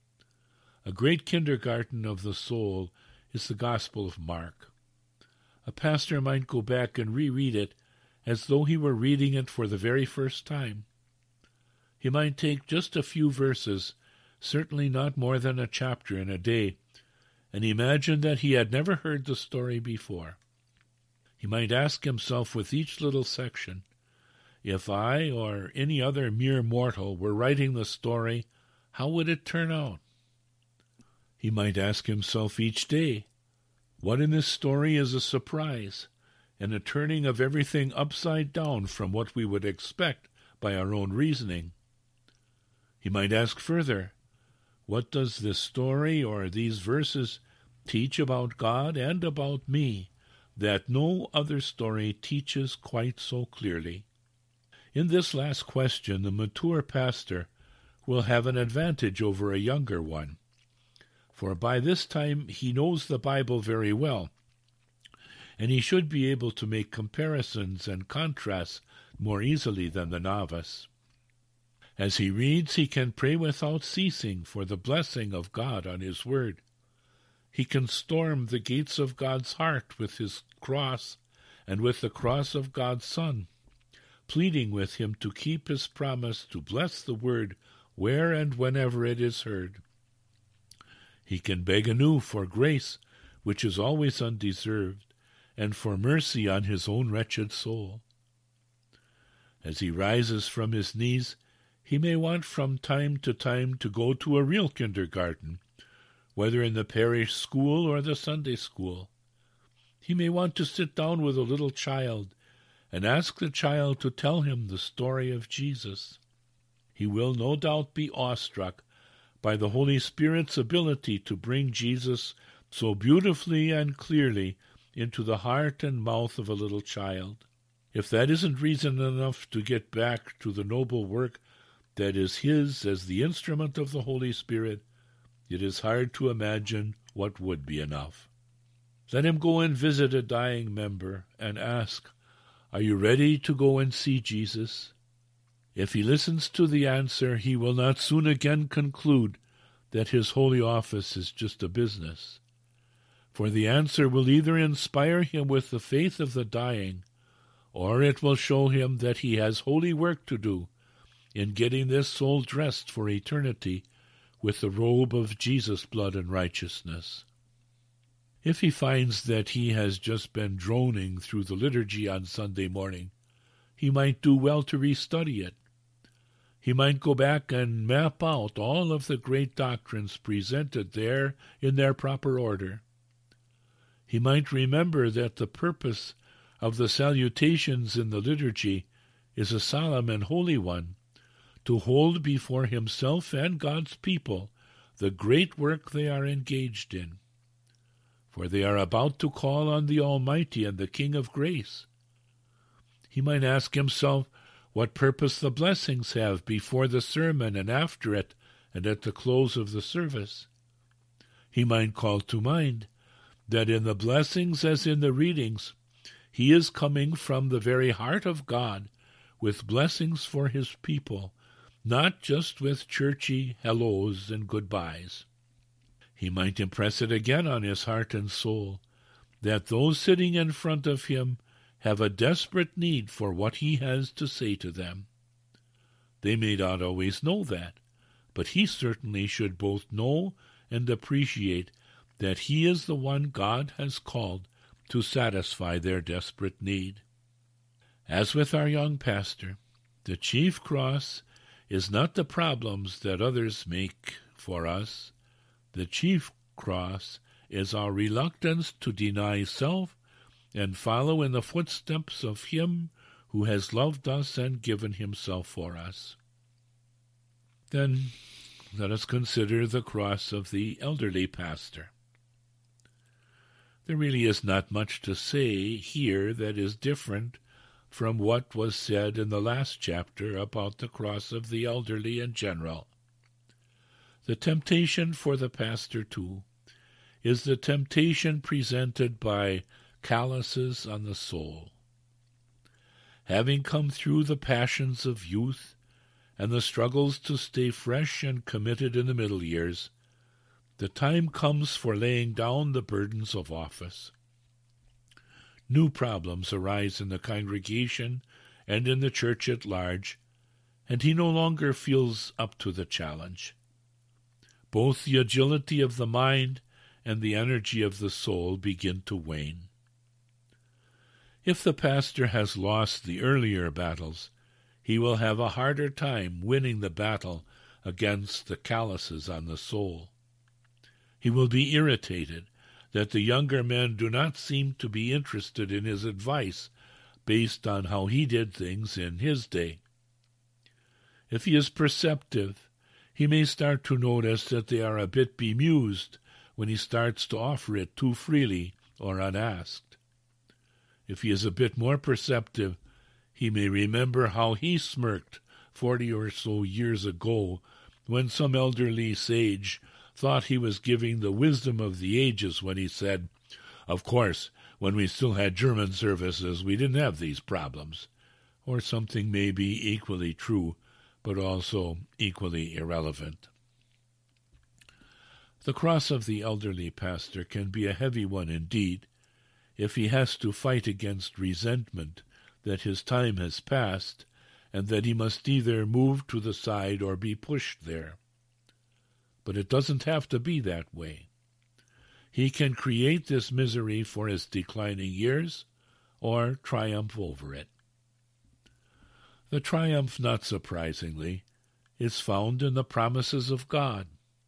A great kindergarten of the soul is the Gospel of Mark. A pastor might go back and reread it as though he were reading it for the very first time. He might take just a few verses, certainly not more than a chapter in a day, and imagine that he had never heard the story before. He might ask himself with each little section, if I or any other mere mortal were writing the story, how would it turn out? He might ask himself each day, what in this story is a surprise, and a turning of everything upside down from what we would expect by our own reasoning? He might ask further, what does this story or these verses teach about God and about me that no other story teaches quite so clearly? In this last question, the mature pastor will have an advantage over a younger one, for by this time he knows the Bible very well, and he should be able to make comparisons and contrasts more easily than the novice. As he reads, he can pray without ceasing for the blessing of God on his word. He can storm the gates of God's heart with his cross and with the cross of God's Son, pleading with him to keep his promise to bless the word where and whenever it is heard. He can beg anew for grace, which is always undeserved, and for mercy on his own wretched soul. As he rises from his knees, he may want from time to time to go to a real kindergarten, whether in the parish school or the Sunday school. He may want to sit down with a little child and ask the child to tell him the story of Jesus. He will no doubt be awestruck by the Holy Spirit's ability to bring Jesus so beautifully and clearly into the heart and mouth of a little child. If that isn't reason enough to get back to the noble work that is his as the instrument of the Holy Spirit, it is hard to imagine what would be enough. Let him go and visit a dying member and ask, "Are you ready to go and see Jesus?" If he listens to the answer, he will not soon again conclude that his holy office is just a business. For the answer will either inspire him with the faith of the dying, or it will show him that he has holy work to do in getting this soul dressed for eternity with the robe of Jesus' blood and righteousness. If he finds that he has just been droning through the liturgy on Sunday morning, he might do well to restudy it. He might go back and map out all of the great doctrines presented there in their proper order. He might remember that the purpose of the salutations in the liturgy is a solemn and holy one, to hold before himself and God's people the great work they are engaged in. For they are about to call on the Almighty and the King of grace. He might ask himself what purpose the blessings have before the sermon and after it and at the close of the service. He might call to mind that in the blessings as in the readings, he is coming from the very heart of God with blessings for his people, not just with churchy hellos and goodbyes. He might impress it again on his heart and soul that those sitting in front of him have a desperate need for what he has to say to them. They may not always know that, but he certainly should both know and appreciate that he is the one God has called to satisfy their desperate need. As with our young pastor, the chief cross is not the problems that others make for us. The chief cross is our reluctance to deny self and follow in the footsteps of him who has loved us and given himself for us. Then let us consider the cross of the elderly pastor. There really is not much to say here that is different from what was said in the last chapter about the cross of the elderly in general. The temptation for the pastor, too, is the temptation presented by calluses on the soul. Having come through the passions of youth and the struggles to stay fresh and committed in the middle years, the time comes for laying down the burdens of office. New problems arise in the congregation and in the church at large, and he no longer feels up to the challenge. Both the agility of the mind and the energy of the soul begin to wane. If the pastor has lost the earlier battles, he will have a harder time winning the battle against the calluses on the soul. He will be irritated that the younger men do not seem to be interested in his advice based on how he did things in his day. If he is perceptive, he may start to notice that they are a bit bemused when he starts to offer it too freely or unasked. If he is a bit more perceptive, he may remember how he smirked 40 or so years ago when some elderly sage thought he was giving the wisdom of the ages when he said, "Of course, when we still had German services, we didn't have these problems," or something may be equally true, but also equally irrelevant. The cross of the elderly pastor can be a heavy one indeed, if he has to fight against resentment that his time has passed and that he must either move to the side or be pushed there. But it doesn't have to be that way. He can create this misery for his declining years or triumph over it. The triumph, not surprisingly, is found in the promises of God.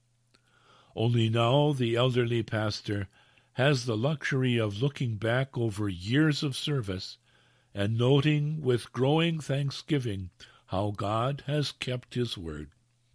Only now the elderly pastor has the luxury of looking back over years of service and noting with growing thanksgiving how God has kept his word.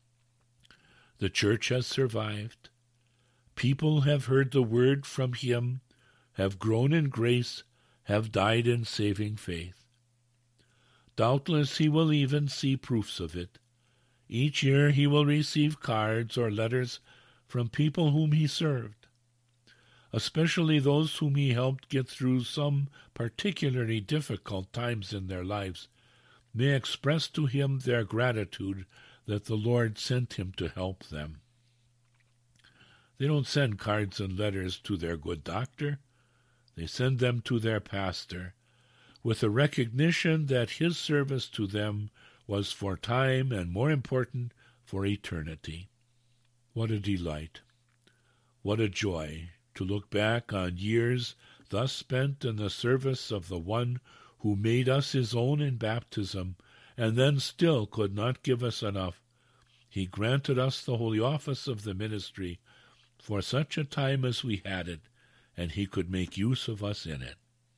The church has survived. People have heard the word from him, have grown in grace, have died in saving faith. Doubtless he will even see proofs of it. Each year he will receive cards or letters from people whom he served, especially those whom he helped get through some particularly difficult times in their lives, may express to him their gratitude that the Lord sent him to help them. They don't send cards and letters to their good doctor. They send them to their pastor, with a recognition that his service to them was for time and, more important, for eternity. What a delight! What a joy to look back on years thus spent in the service of the one who made us his own in baptism, and then still could not give us enough. He granted us the holy office of the ministry for such a time as we had it, and he could make use of us in it.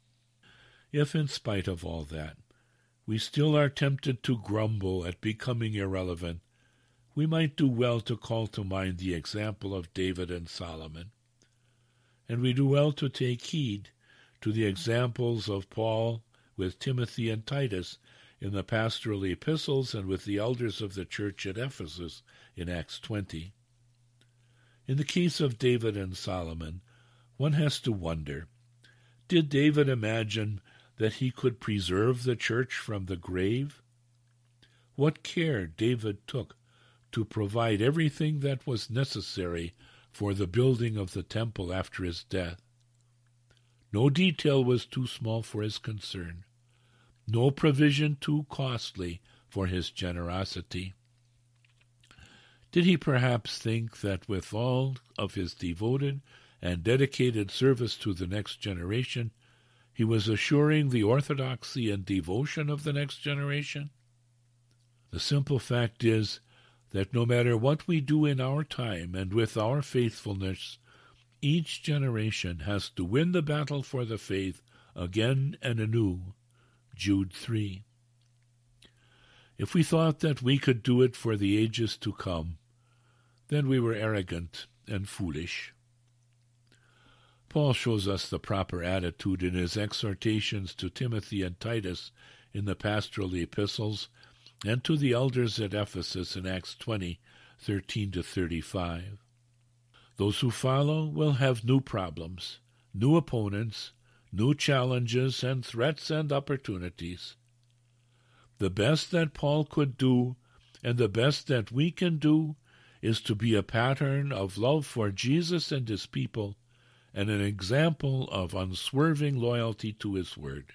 If, in spite of all that, we still are tempted to grumble at becoming irrelevant, we might do well to call to mind the example of David and Solomon. And we do well to take heed to the examples of Paul with Timothy and Titus in the pastoral epistles and with the elders of the church at Ephesus in Acts 20. In the case of David and Solomon, one has to wonder, did David imagine that he could preserve the church from the grave? What care David took to provide everything that was necessary for the building of the temple after his death. No detail was too small for his concern, no provision too costly for his generosity. Did he perhaps think that with all of his devoted and dedicated service to the next generation, he was assuring the orthodoxy and devotion of the next generation? The simple fact is that no matter what we do in our time and with our faithfulness, each generation has to win the battle for the faith again and anew. Jude 3. If we thought that we could do it for the ages to come, then we were arrogant and foolish. Paul shows us the proper attitude in his exhortations to Timothy and Titus in the pastoral epistles and to the elders at Ephesus in Acts 20, 13-35. Those who follow will have new problems, new opponents, new challenges and threats and opportunities. The best that Paul could do, and the best that we can do, is to be a pattern of love for Jesus and his people, and an example of unswerving loyalty to his word.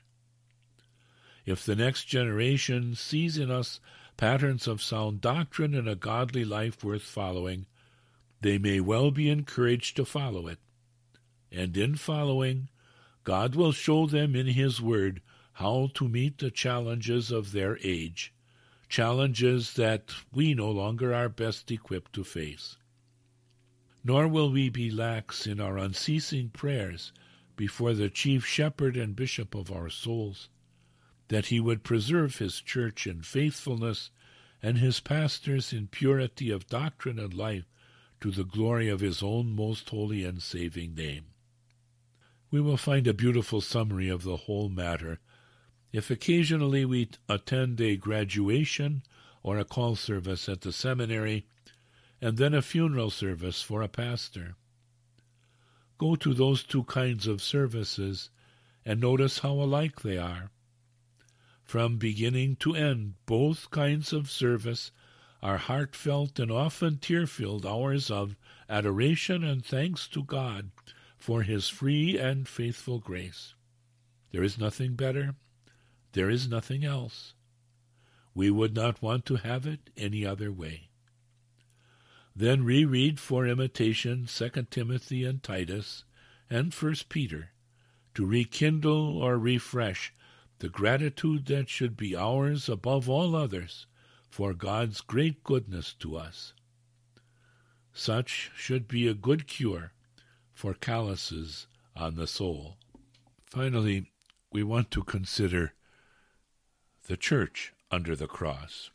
If the next generation sees in us patterns of sound doctrine and a godly life worth following, they may well be encouraged to follow it. And in following, God will show them in his word how to meet the challenges of their age, challenges that we no longer are best equipped to face. Nor will we be lax in our unceasing prayers before the chief shepherd and bishop of our souls, that he would preserve his church in faithfulness and his pastors in purity of doctrine and life, to the glory of his own most holy and saving name. We will find a beautiful summary of the whole matter if occasionally we attend a graduation or a call service at the seminary, and then a funeral service for a pastor. Go to those two kinds of services and notice how alike they are. From beginning to end, both kinds of service are heartfelt and often tear-filled hours of adoration and thanks to God for his free and faithful grace. There is nothing better. There is nothing else. We would not want to have it any other way. Then reread for imitation 2 Timothy and Titus and 1 Peter to rekindle or refresh the gratitude that should be ours above all others for God's great goodness to us. Such should be a good cure for calluses on the soul. Finally, we want to consider the church under the cross.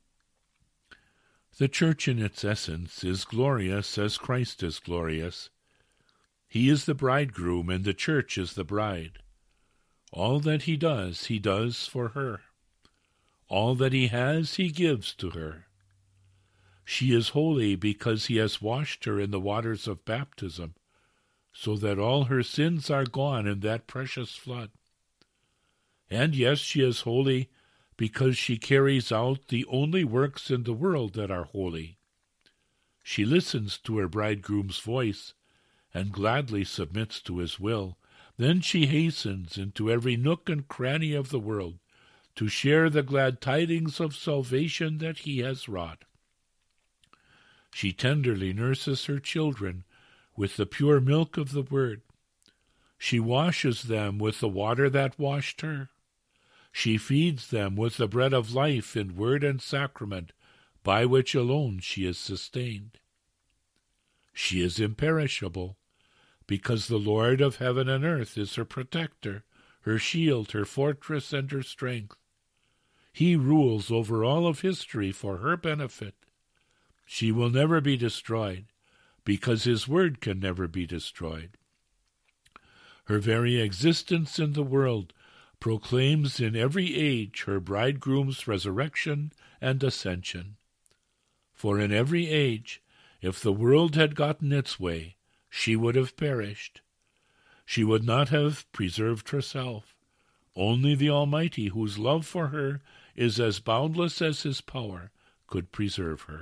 The church in its essence is glorious as Christ is glorious. He is the bridegroom and the church is the bride. All that he does for her. All that he has, he gives to her. She is holy because he has washed her in the waters of baptism, so that all her sins are gone in that precious flood. And yes, she is holy because she carries out the only works in the world that are holy. She listens to her bridegroom's voice and gladly submits to his will. Then she hastens into every nook and cranny of the world to share the glad tidings of salvation that he has wrought. She tenderly nurses her children with the pure milk of the word. She washes them with the water that washed her. She feeds them with the bread of life in word and sacrament, by which alone she is sustained. She is imperishable, because the Lord of heaven and earth is her protector, her shield, her fortress, and her strength. He rules over all of history for her benefit. She will never be destroyed, because his word can never be destroyed. Her very existence in the world proclaims in every age her bridegroom's resurrection and ascension. For in every age, if the world had gotten its way, she would have perished. She would not have preserved herself. Only the Almighty, whose love for her is as boundless as his power, could preserve her.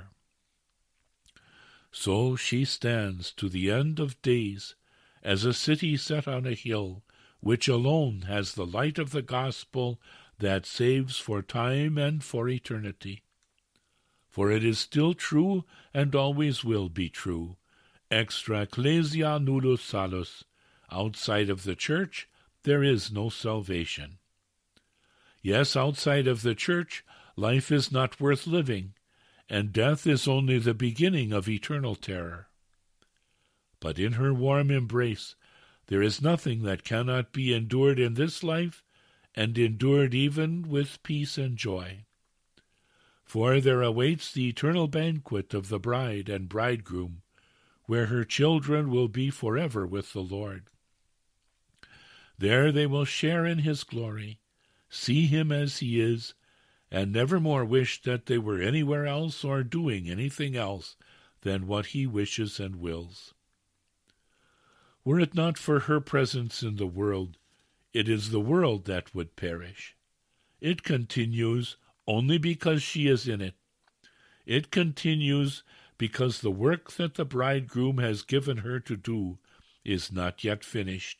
So she stands to the end of days as a city set on a hill, which alone has the light of the gospel that saves for time and for eternity. For it is still true and always will be true. Extra ecclesia nullus salus. Outside of the church, there is no salvation. Yes, outside of the church, life is not worth living, and death is only the beginning of eternal terror. But in her warm embrace, there is nothing that cannot be endured in this life, and endured even with peace and joy. For there awaits the eternal banquet of the bride and bridegroom, where her children will be forever with the Lord. There they will share in his glory, see him as he is, and nevermore wish that they were anywhere else or doing anything else than what he wishes and wills. Were it not for her presence in the world, it is the world that would perish. It continues only because she is in it. It continues because the work that the bridegroom has given her to do is not yet finished.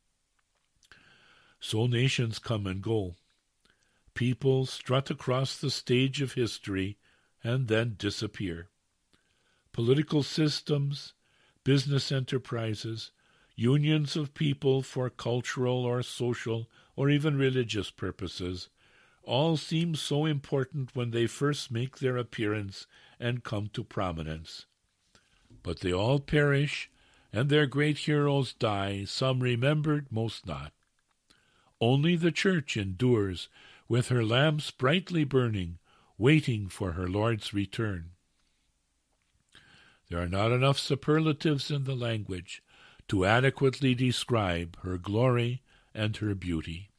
So nations come and go. People strut across the stage of history and then disappear. Political systems, business enterprises, unions of people for cultural or social or even religious purposes, all seem so important when they first make their appearance and come to prominence. But they all perish, and their great heroes die, some remembered, most not. Only the Church endures, with her lamps brightly burning, waiting for her Lord's return. There are not enough superlatives in the language to adequately describe her glory and her beauty.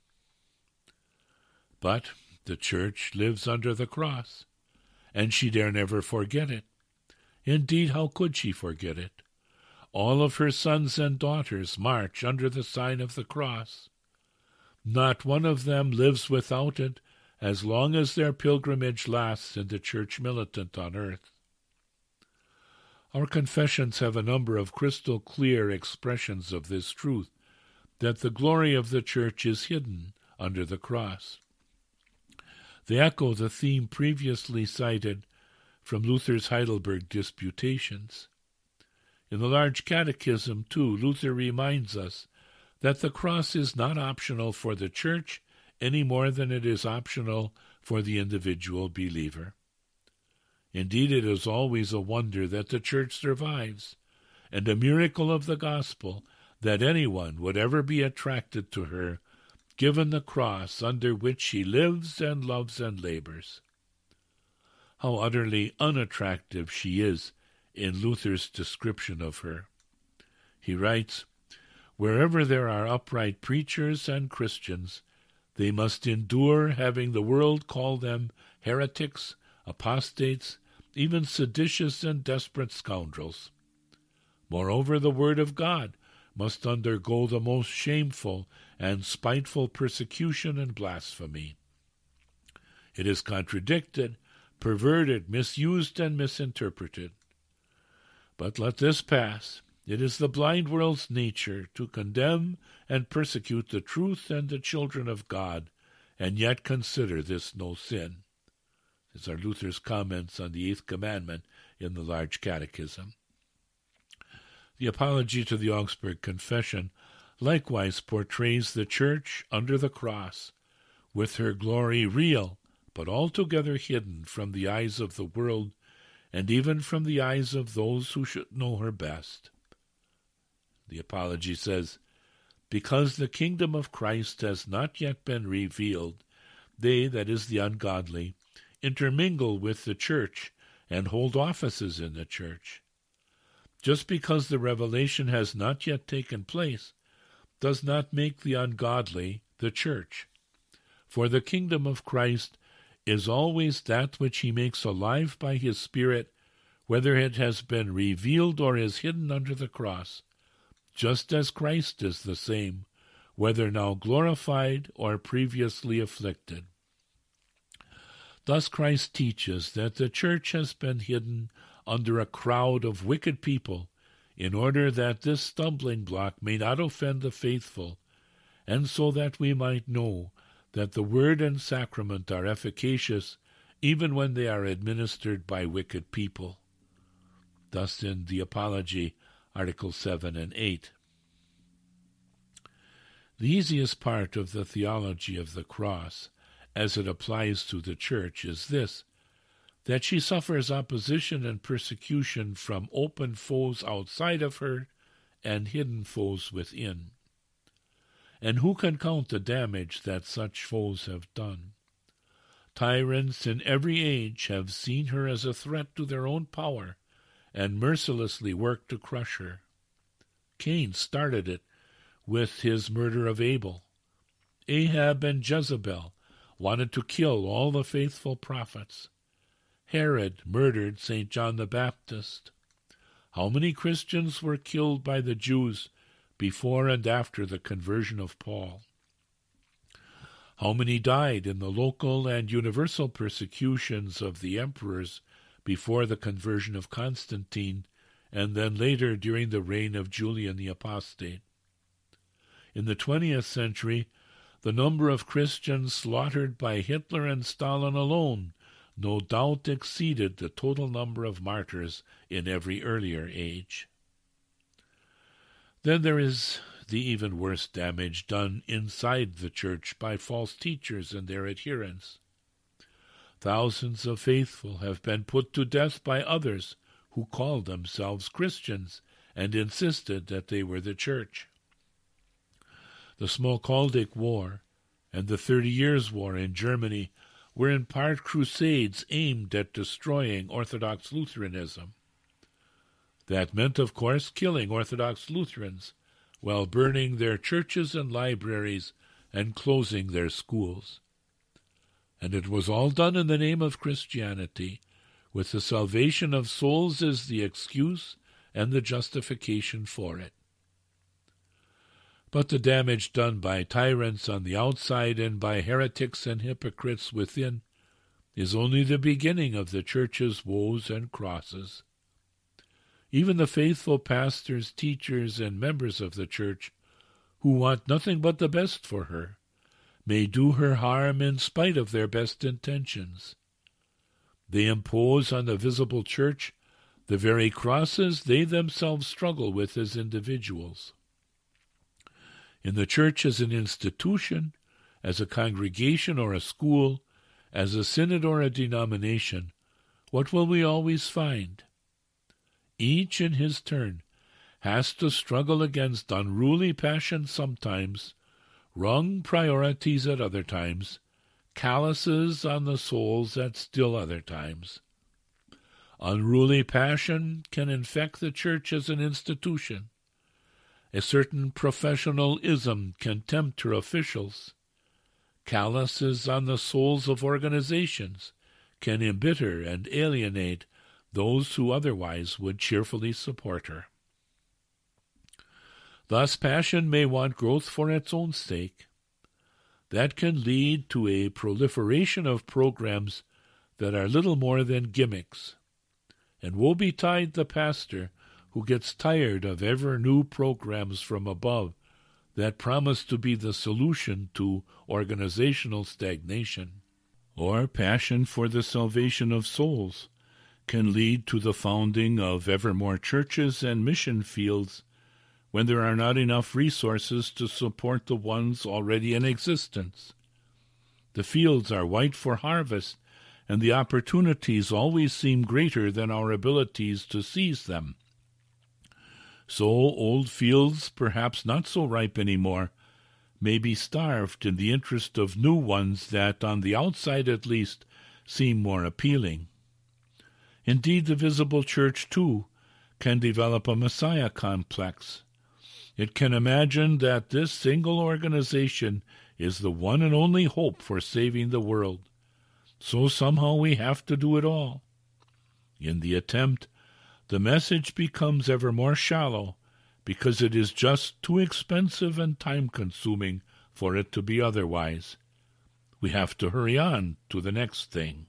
But the Church lives under the cross, and she dare never forget it. Indeed, how could she forget it? All of her sons and daughters march under the sign of the cross. Not one of them lives without it as long as their pilgrimage lasts in the Church militant on earth. Our confessions have a number of crystal clear expressions of this truth, that the glory of the Church is hidden under the cross. They echo the theme previously cited from Luther's Heidelberg Disputations. In the Large Catechism, too, Luther reminds us that the cross is not optional for the Church any more than it is optional for the individual believer. Indeed, it is always a wonder that the Church survives, and a miracle of the gospel that anyone would ever be attracted to her, given the cross under which she lives and loves and labors. How utterly unattractive she is in Luther's description of her. He writes, "Wherever there are upright preachers and Christians, they must endure having the world call them heretics, apostates, even seditious and desperate scoundrels. Moreover, the word of God must undergo the most shameful and spiteful persecution and blasphemy. It is contradicted, perverted, misused, and misinterpreted. But let this pass. It is the blind world's nature to condemn and persecute the truth and the children of God, and yet consider this no sin." These are Luther's comments on the Eighth Commandment in the Large Catechism. The Apology to the Augsburg Confession likewise portrays the Church under the cross, with her glory real, but altogether hidden from the eyes of the world, and even from the eyes of those who should know her best. The Apology says, "Because the kingdom of Christ has not yet been revealed, they, that is, the ungodly, intermingle with the Church and hold offices in the Church. Just because the revelation has not yet taken place does not make the ungodly the Church. For the kingdom of Christ is always that which he makes alive by his Spirit, whether it has been revealed or is hidden under the cross, just as Christ is the same, whether now glorified or previously afflicted. Thus Christ teaches that the Church has been hidden under a crowd of wicked people, in order that this stumbling block may not offend the faithful, and so that we might know that the word and sacrament are efficacious even when they are administered by wicked people." Thus in the Apology, Articles 7 and 8. The easiest part of the theology of the cross, as it applies to the Church, is this, that she suffers opposition and persecution from open foes outside of her and hidden foes within. And who can count the damage that such foes have done? Tyrants in every age have seen her as a threat to their own power and mercilessly worked to crush her. Cain started it with his murder of Abel. Ahab and Jezebel wanted to kill all the faithful prophets. Herod murdered St. John the Baptist. How many Christians were killed by the Jews before and after the conversion of Paul? How many died in the local and universal persecutions of the emperors before the conversion of Constantine, and then later during the reign of Julian the Apostate? In the 20th century, the number of Christians slaughtered by Hitler and Stalin alone no doubt exceeded the total number of martyrs in every earlier age. Then there is the even worse damage done inside the Church by false teachers and their adherents. Thousands of faithful have been put to death by others who called themselves Christians and insisted that they were the Church. The Smalkaldic War and the 30 Years' War in Germany were in part crusades aimed at destroying Orthodox Lutheranism. That meant, of course, killing Orthodox Lutherans while burning their churches and libraries and closing their schools. And it was all done in the name of Christianity, with the salvation of souls as the excuse and the justification for it. But the damage done by tyrants on the outside and by heretics and hypocrites within is only the beginning of the Church's woes and crosses. Even the faithful pastors, teachers, and members of the Church, who want nothing but the best for her, may do her harm in spite of their best intentions. They impose on the visible Church the very crosses they themselves struggle with as individuals. In the Church as an institution, as a congregation or a school, as a synod or a denomination, what will we always find? Each in his turn has to struggle against unruly passion sometimes, wrong priorities at other times, calluses on the souls at still other times. Unruly passion can infect the Church as an institution. A certain professionalism can tempt her officials. Calluses on the souls of organizations can embitter and alienate those who otherwise would cheerfully support her. Thus passion may want growth for its own sake. That can lead to a proliferation of programs that are little more than gimmicks. And woe betide the pastor who gets tired of ever new programs from above that promise to be the solution to organizational stagnation. Or passion for the salvation of souls can lead to the founding of ever more churches and mission fields when there are not enough resources to support the ones already in existence. The fields are white for harvest, and the opportunities always seem greater than our abilities to seize them. So old fields, perhaps not so ripe anymore, may be starved in the interest of new ones that, on the outside at least, seem more appealing. Indeed, the visible Church, too, can develop a Messiah complex. It can imagine that this single organization is the one and only hope for saving the world. So somehow we have to do it all. In the attempt, the message becomes ever more shallow because it is just too expensive and time-consuming for it to be otherwise. We have to hurry on to the next thing.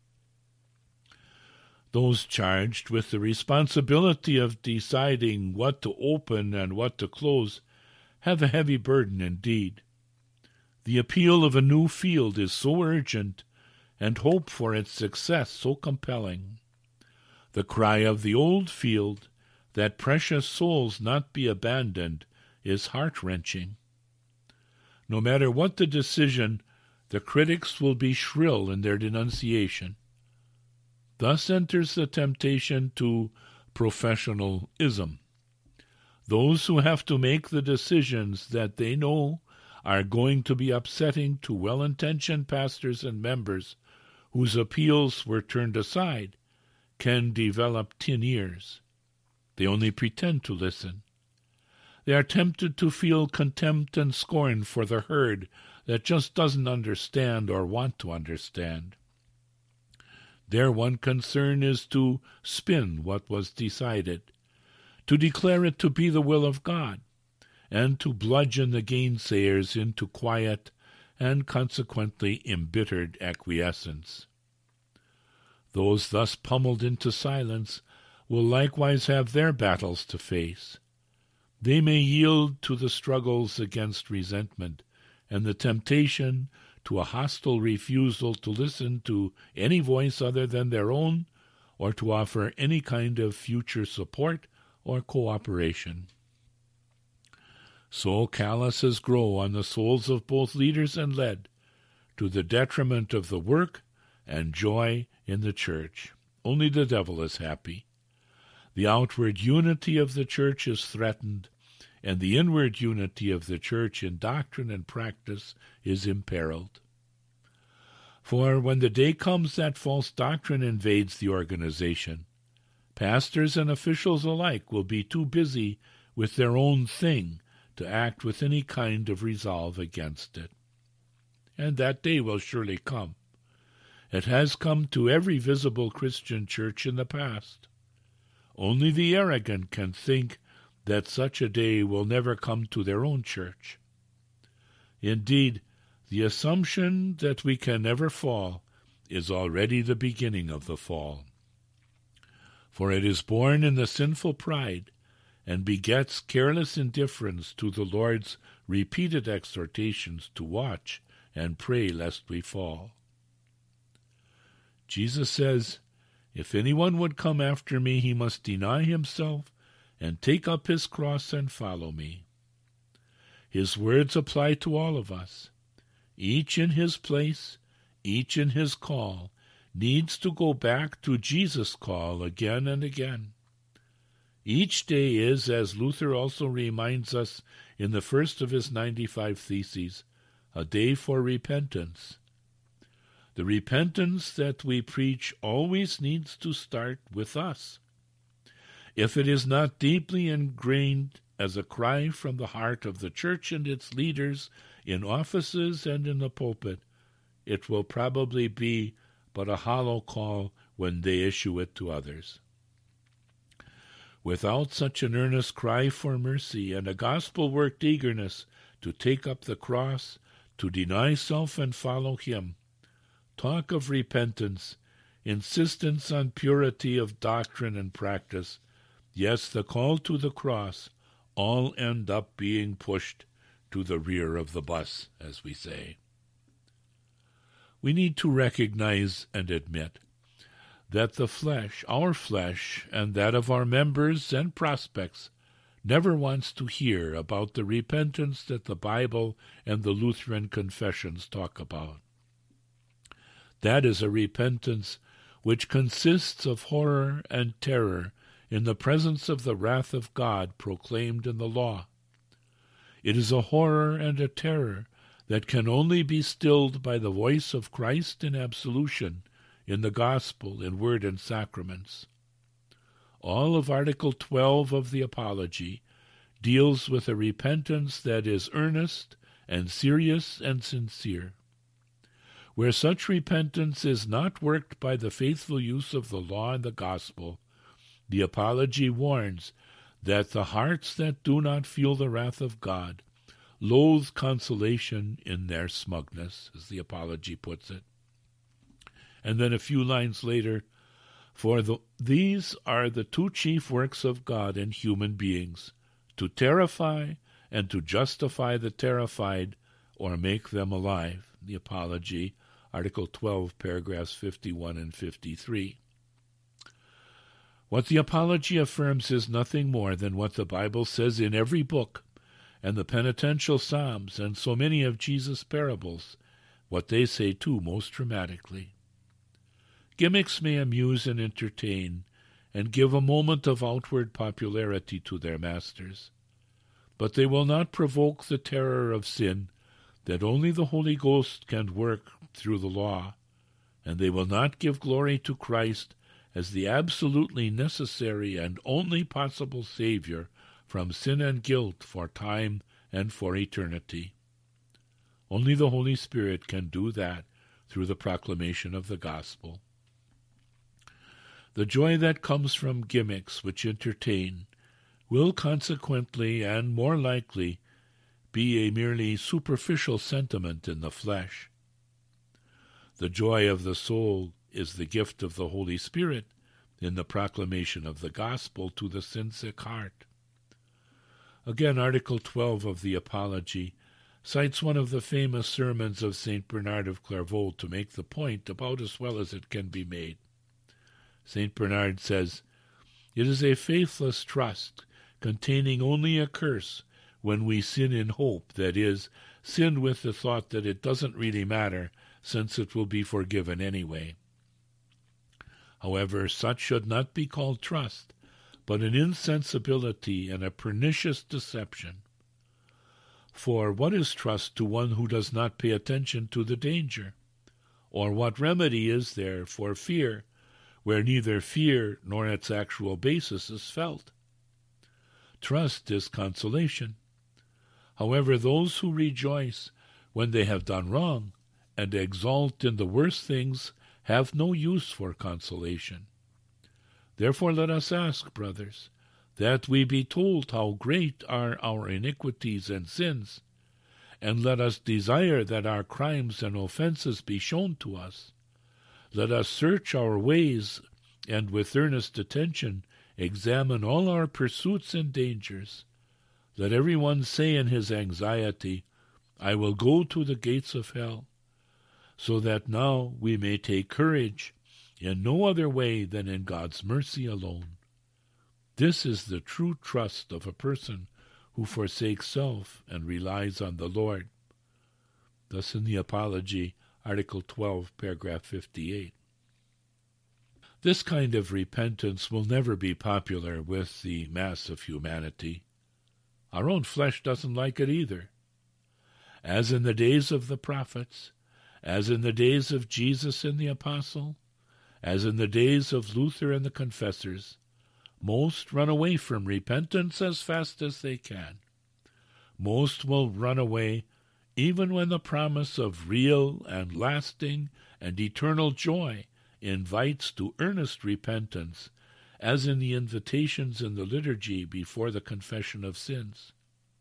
Those charged with the responsibility of deciding what to open and what to close have a heavy burden indeed. The appeal of a new field is so urgent, and hope for its success so compelling. The cry of the old field, that precious souls not be abandoned, is heart-wrenching. No matter what the decision, the critics will be shrill in their denunciation. Thus enters the temptation to professionalism. Those who have to make the decisions that they know are going to be upsetting to well-intentioned pastors and members whose appeals were turned aside can develop tin ears. They only pretend to listen. They are tempted to feel contempt and scorn for the herd that just doesn't understand or want to understand. Their one concern is to spin what was decided, to declare it to be the will of God, and to bludgeon the gainsayers into quiet and consequently embittered acquiescence. Those thus pummeled into silence will likewise have their battles to face. They may yield to the struggles against resentment and the temptation to a hostile refusal to listen to any voice other than their own, or to offer any kind of future support or cooperation. So calluses grow on the souls of both leaders and led, to the detriment of the work and joy in the Church. Only the devil is happy. The outward unity of the church is threatened, and the inward unity of the church in doctrine and practice is imperiled. For when the day comes that false doctrine invades the organization, pastors and officials alike will be too busy with their own thing to act with any kind of resolve against it. And that day will surely come. It has come to every visible Christian church in the past. Only the arrogant can think that such a day will never come to their own church. Indeed, the assumption that we can never fall is already the beginning of the fall. For it is born in the sinful pride and begets careless indifference to the Lord's repeated exhortations to watch and pray lest we fall. Jesus says, "If anyone would come after me, he must deny himself and take up his cross and follow me." His words apply to all of us. Each in his place, each in his call, needs to go back to Jesus' call again and again. Each day is, as Luther also reminds us in the first of his 95 Theses, a day for repentance. The repentance that we preach always needs to start with us. If it is not deeply ingrained as a cry from the heart of the church and its leaders in offices and in the pulpit, it will probably be but a hollow call when they issue it to others. Without such an earnest cry for mercy and a gospel-worked eagerness to take up the cross, to deny self and follow him, talk of repentance, insistence on purity of doctrine and practice, yes, the call to the cross, all end up being pushed to the rear of the bus, as we say. We need to recognize and admit that the flesh, our flesh, and that of our members and prospects, never wants to hear about the repentance that the Bible and the Lutheran confessions talk about. That is a repentance which consists of horror and terror in the presence of the wrath of God proclaimed in the law. It is a horror and a terror that can only be stilled by the voice of Christ in absolution, in the gospel, in word and sacraments. All of Article 12 of the Apology deals with a repentance that is earnest and serious and sincere. Where such repentance is not worked by the faithful use of the law and the gospel, the Apology warns that the hearts that do not feel the wrath of God loathe consolation in their smugness, as the Apology puts it. And then a few lines later, these are the two chief works of God in human beings, to terrify and to justify the terrified or make them alive. The Apology, Article 12, paragraphs 51 and 53. What the Apology affirms is nothing more than what the Bible says in every book, and the penitential Psalms, and so many of Jesus' parables, what they say too most dramatically. Gimmicks may amuse and entertain, and give a moment of outward popularity to their masters, but they will not provoke the terror of sin that only the Holy Ghost can work through the law, and they will not give glory to Christ as the absolutely necessary and only possible Savior from sin and guilt for time and for eternity. Only the Holy Spirit can do that through the proclamation of the gospel. The joy that comes from gimmicks which entertain will consequently and more likely be a merely superficial sentiment in the flesh. The joy of the soul is the gift of the Holy Spirit in the proclamation of the gospel to the sin-sick heart. Again, Article 12 of the Apology cites one of the famous sermons of St. Bernard of Clairvaux to make the point about as well as it can be made. St. Bernard says, "It is a faithless trust, containing only a curse, when we sin in hope, that is, sin with the thought that it doesn't really matter, since it will be forgiven anyway. However, such should not be called trust, but an insensibility and a pernicious deception. For what is trust to one who does not pay attention to the danger? Or what remedy is there for fear, where neither fear nor its actual basis is felt? Trust is consolation. However, those who rejoice when they have done wrong and exult in the worst things have no use for consolation. Therefore let us ask, brothers, that we be told how great are our iniquities and sins, and let us desire that our crimes and offenses be shown to us. Let us search our ways, and with earnest attention examine all our pursuits and dangers. Let every one say in his anxiety, I will go to the gates of hell, so that now we may take courage in no other way than in God's mercy alone. This is the true trust of a person who forsakes self and relies on the Lord. Thus in the Apology, Article 12, paragraph 58. This kind of repentance will never be popular with the mass of humanity. Our own flesh doesn't like it either. As in the days of the prophets, as in the days of Jesus and the apostle, as in the days of Luther and the confessors, most run away from repentance as fast as they can. Most will run away even when the promise of real and lasting and eternal joy invites to earnest repentance, as in the invitations in the liturgy before the confession of sins.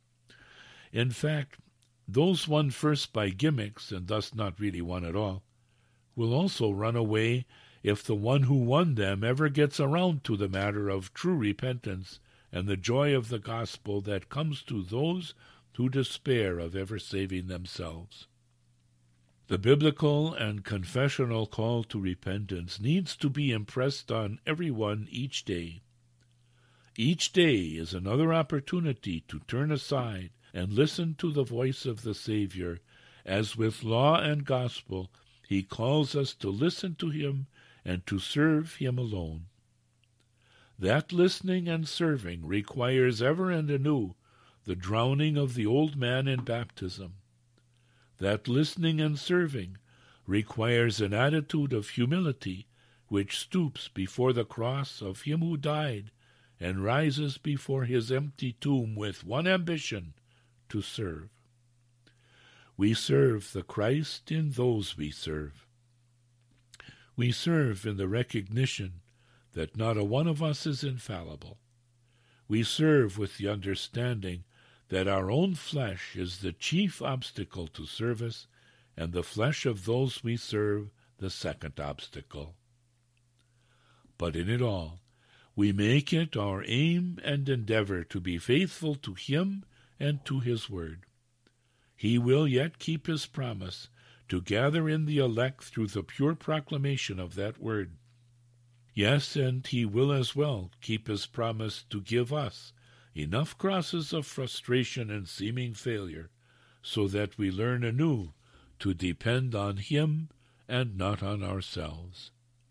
In fact, those won first by gimmicks, and thus not really won at all, will also run away if the one who won them ever gets around to the matter of true repentance and the joy of the gospel that comes to those who despair of ever saving themselves. The biblical and confessional call to repentance needs to be impressed on everyone each day. Each day is another opportunity to turn aside and listen to the voice of the Savior, as with law and gospel he calls us to listen to him and to serve him alone. That listening and serving requires ever and anew the drowning of the old man in baptism. That listening and serving requires an attitude of humility which stoops before the cross of him who died and rises before his empty tomb with one ambition, to serve. We serve the Christ in those we serve. We serve in the recognition that not a one of us is infallible. We serve with the understanding that our own flesh is the chief obstacle to service, and the flesh of those we serve the second obstacle. But in it all, we make it our aim and endeavor to be faithful to him and to his word. He will yet keep his promise to gather in the elect through the pure proclamation of that word. Yes, and he will as well keep his promise to give us enough crosses of frustration and seeming failure, so that we learn anew to depend on him and not on ourselves.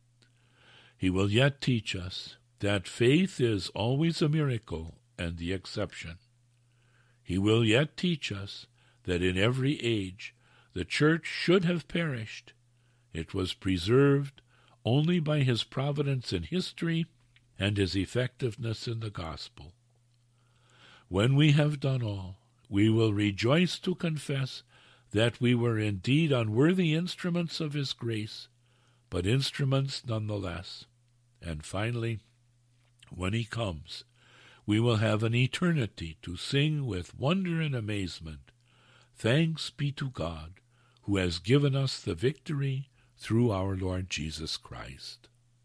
He will yet teach us that faith is always a miracle and the exception. He will yet teach us that in every age the Church should have perished. It was preserved only by his providence in history and his effectiveness in the gospel. When we have done all, we will rejoice to confess that we were indeed unworthy instruments of his grace, but instruments nonetheless. And finally, when he comes, we will have an eternity to sing with wonder and amazement. Thanks be to God, who has given us the victory through our Lord Jesus Christ.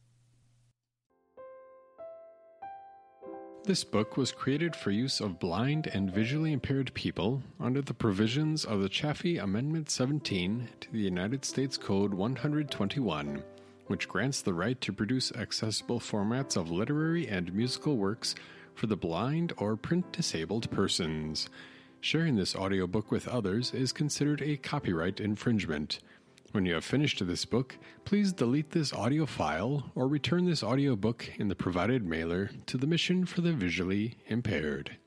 This book was created for use of blind and visually impaired people under the provisions of the Chaffee Amendment 17 to the United States Code 121, which grants the right to produce accessible formats of literary and musical works for the blind or print-disabled persons. Sharing this audiobook with others is considered a copyright infringement. When you have finished this book, please delete this audio file or return this audiobook in the provided mailer to the Mission for the Visually Impaired.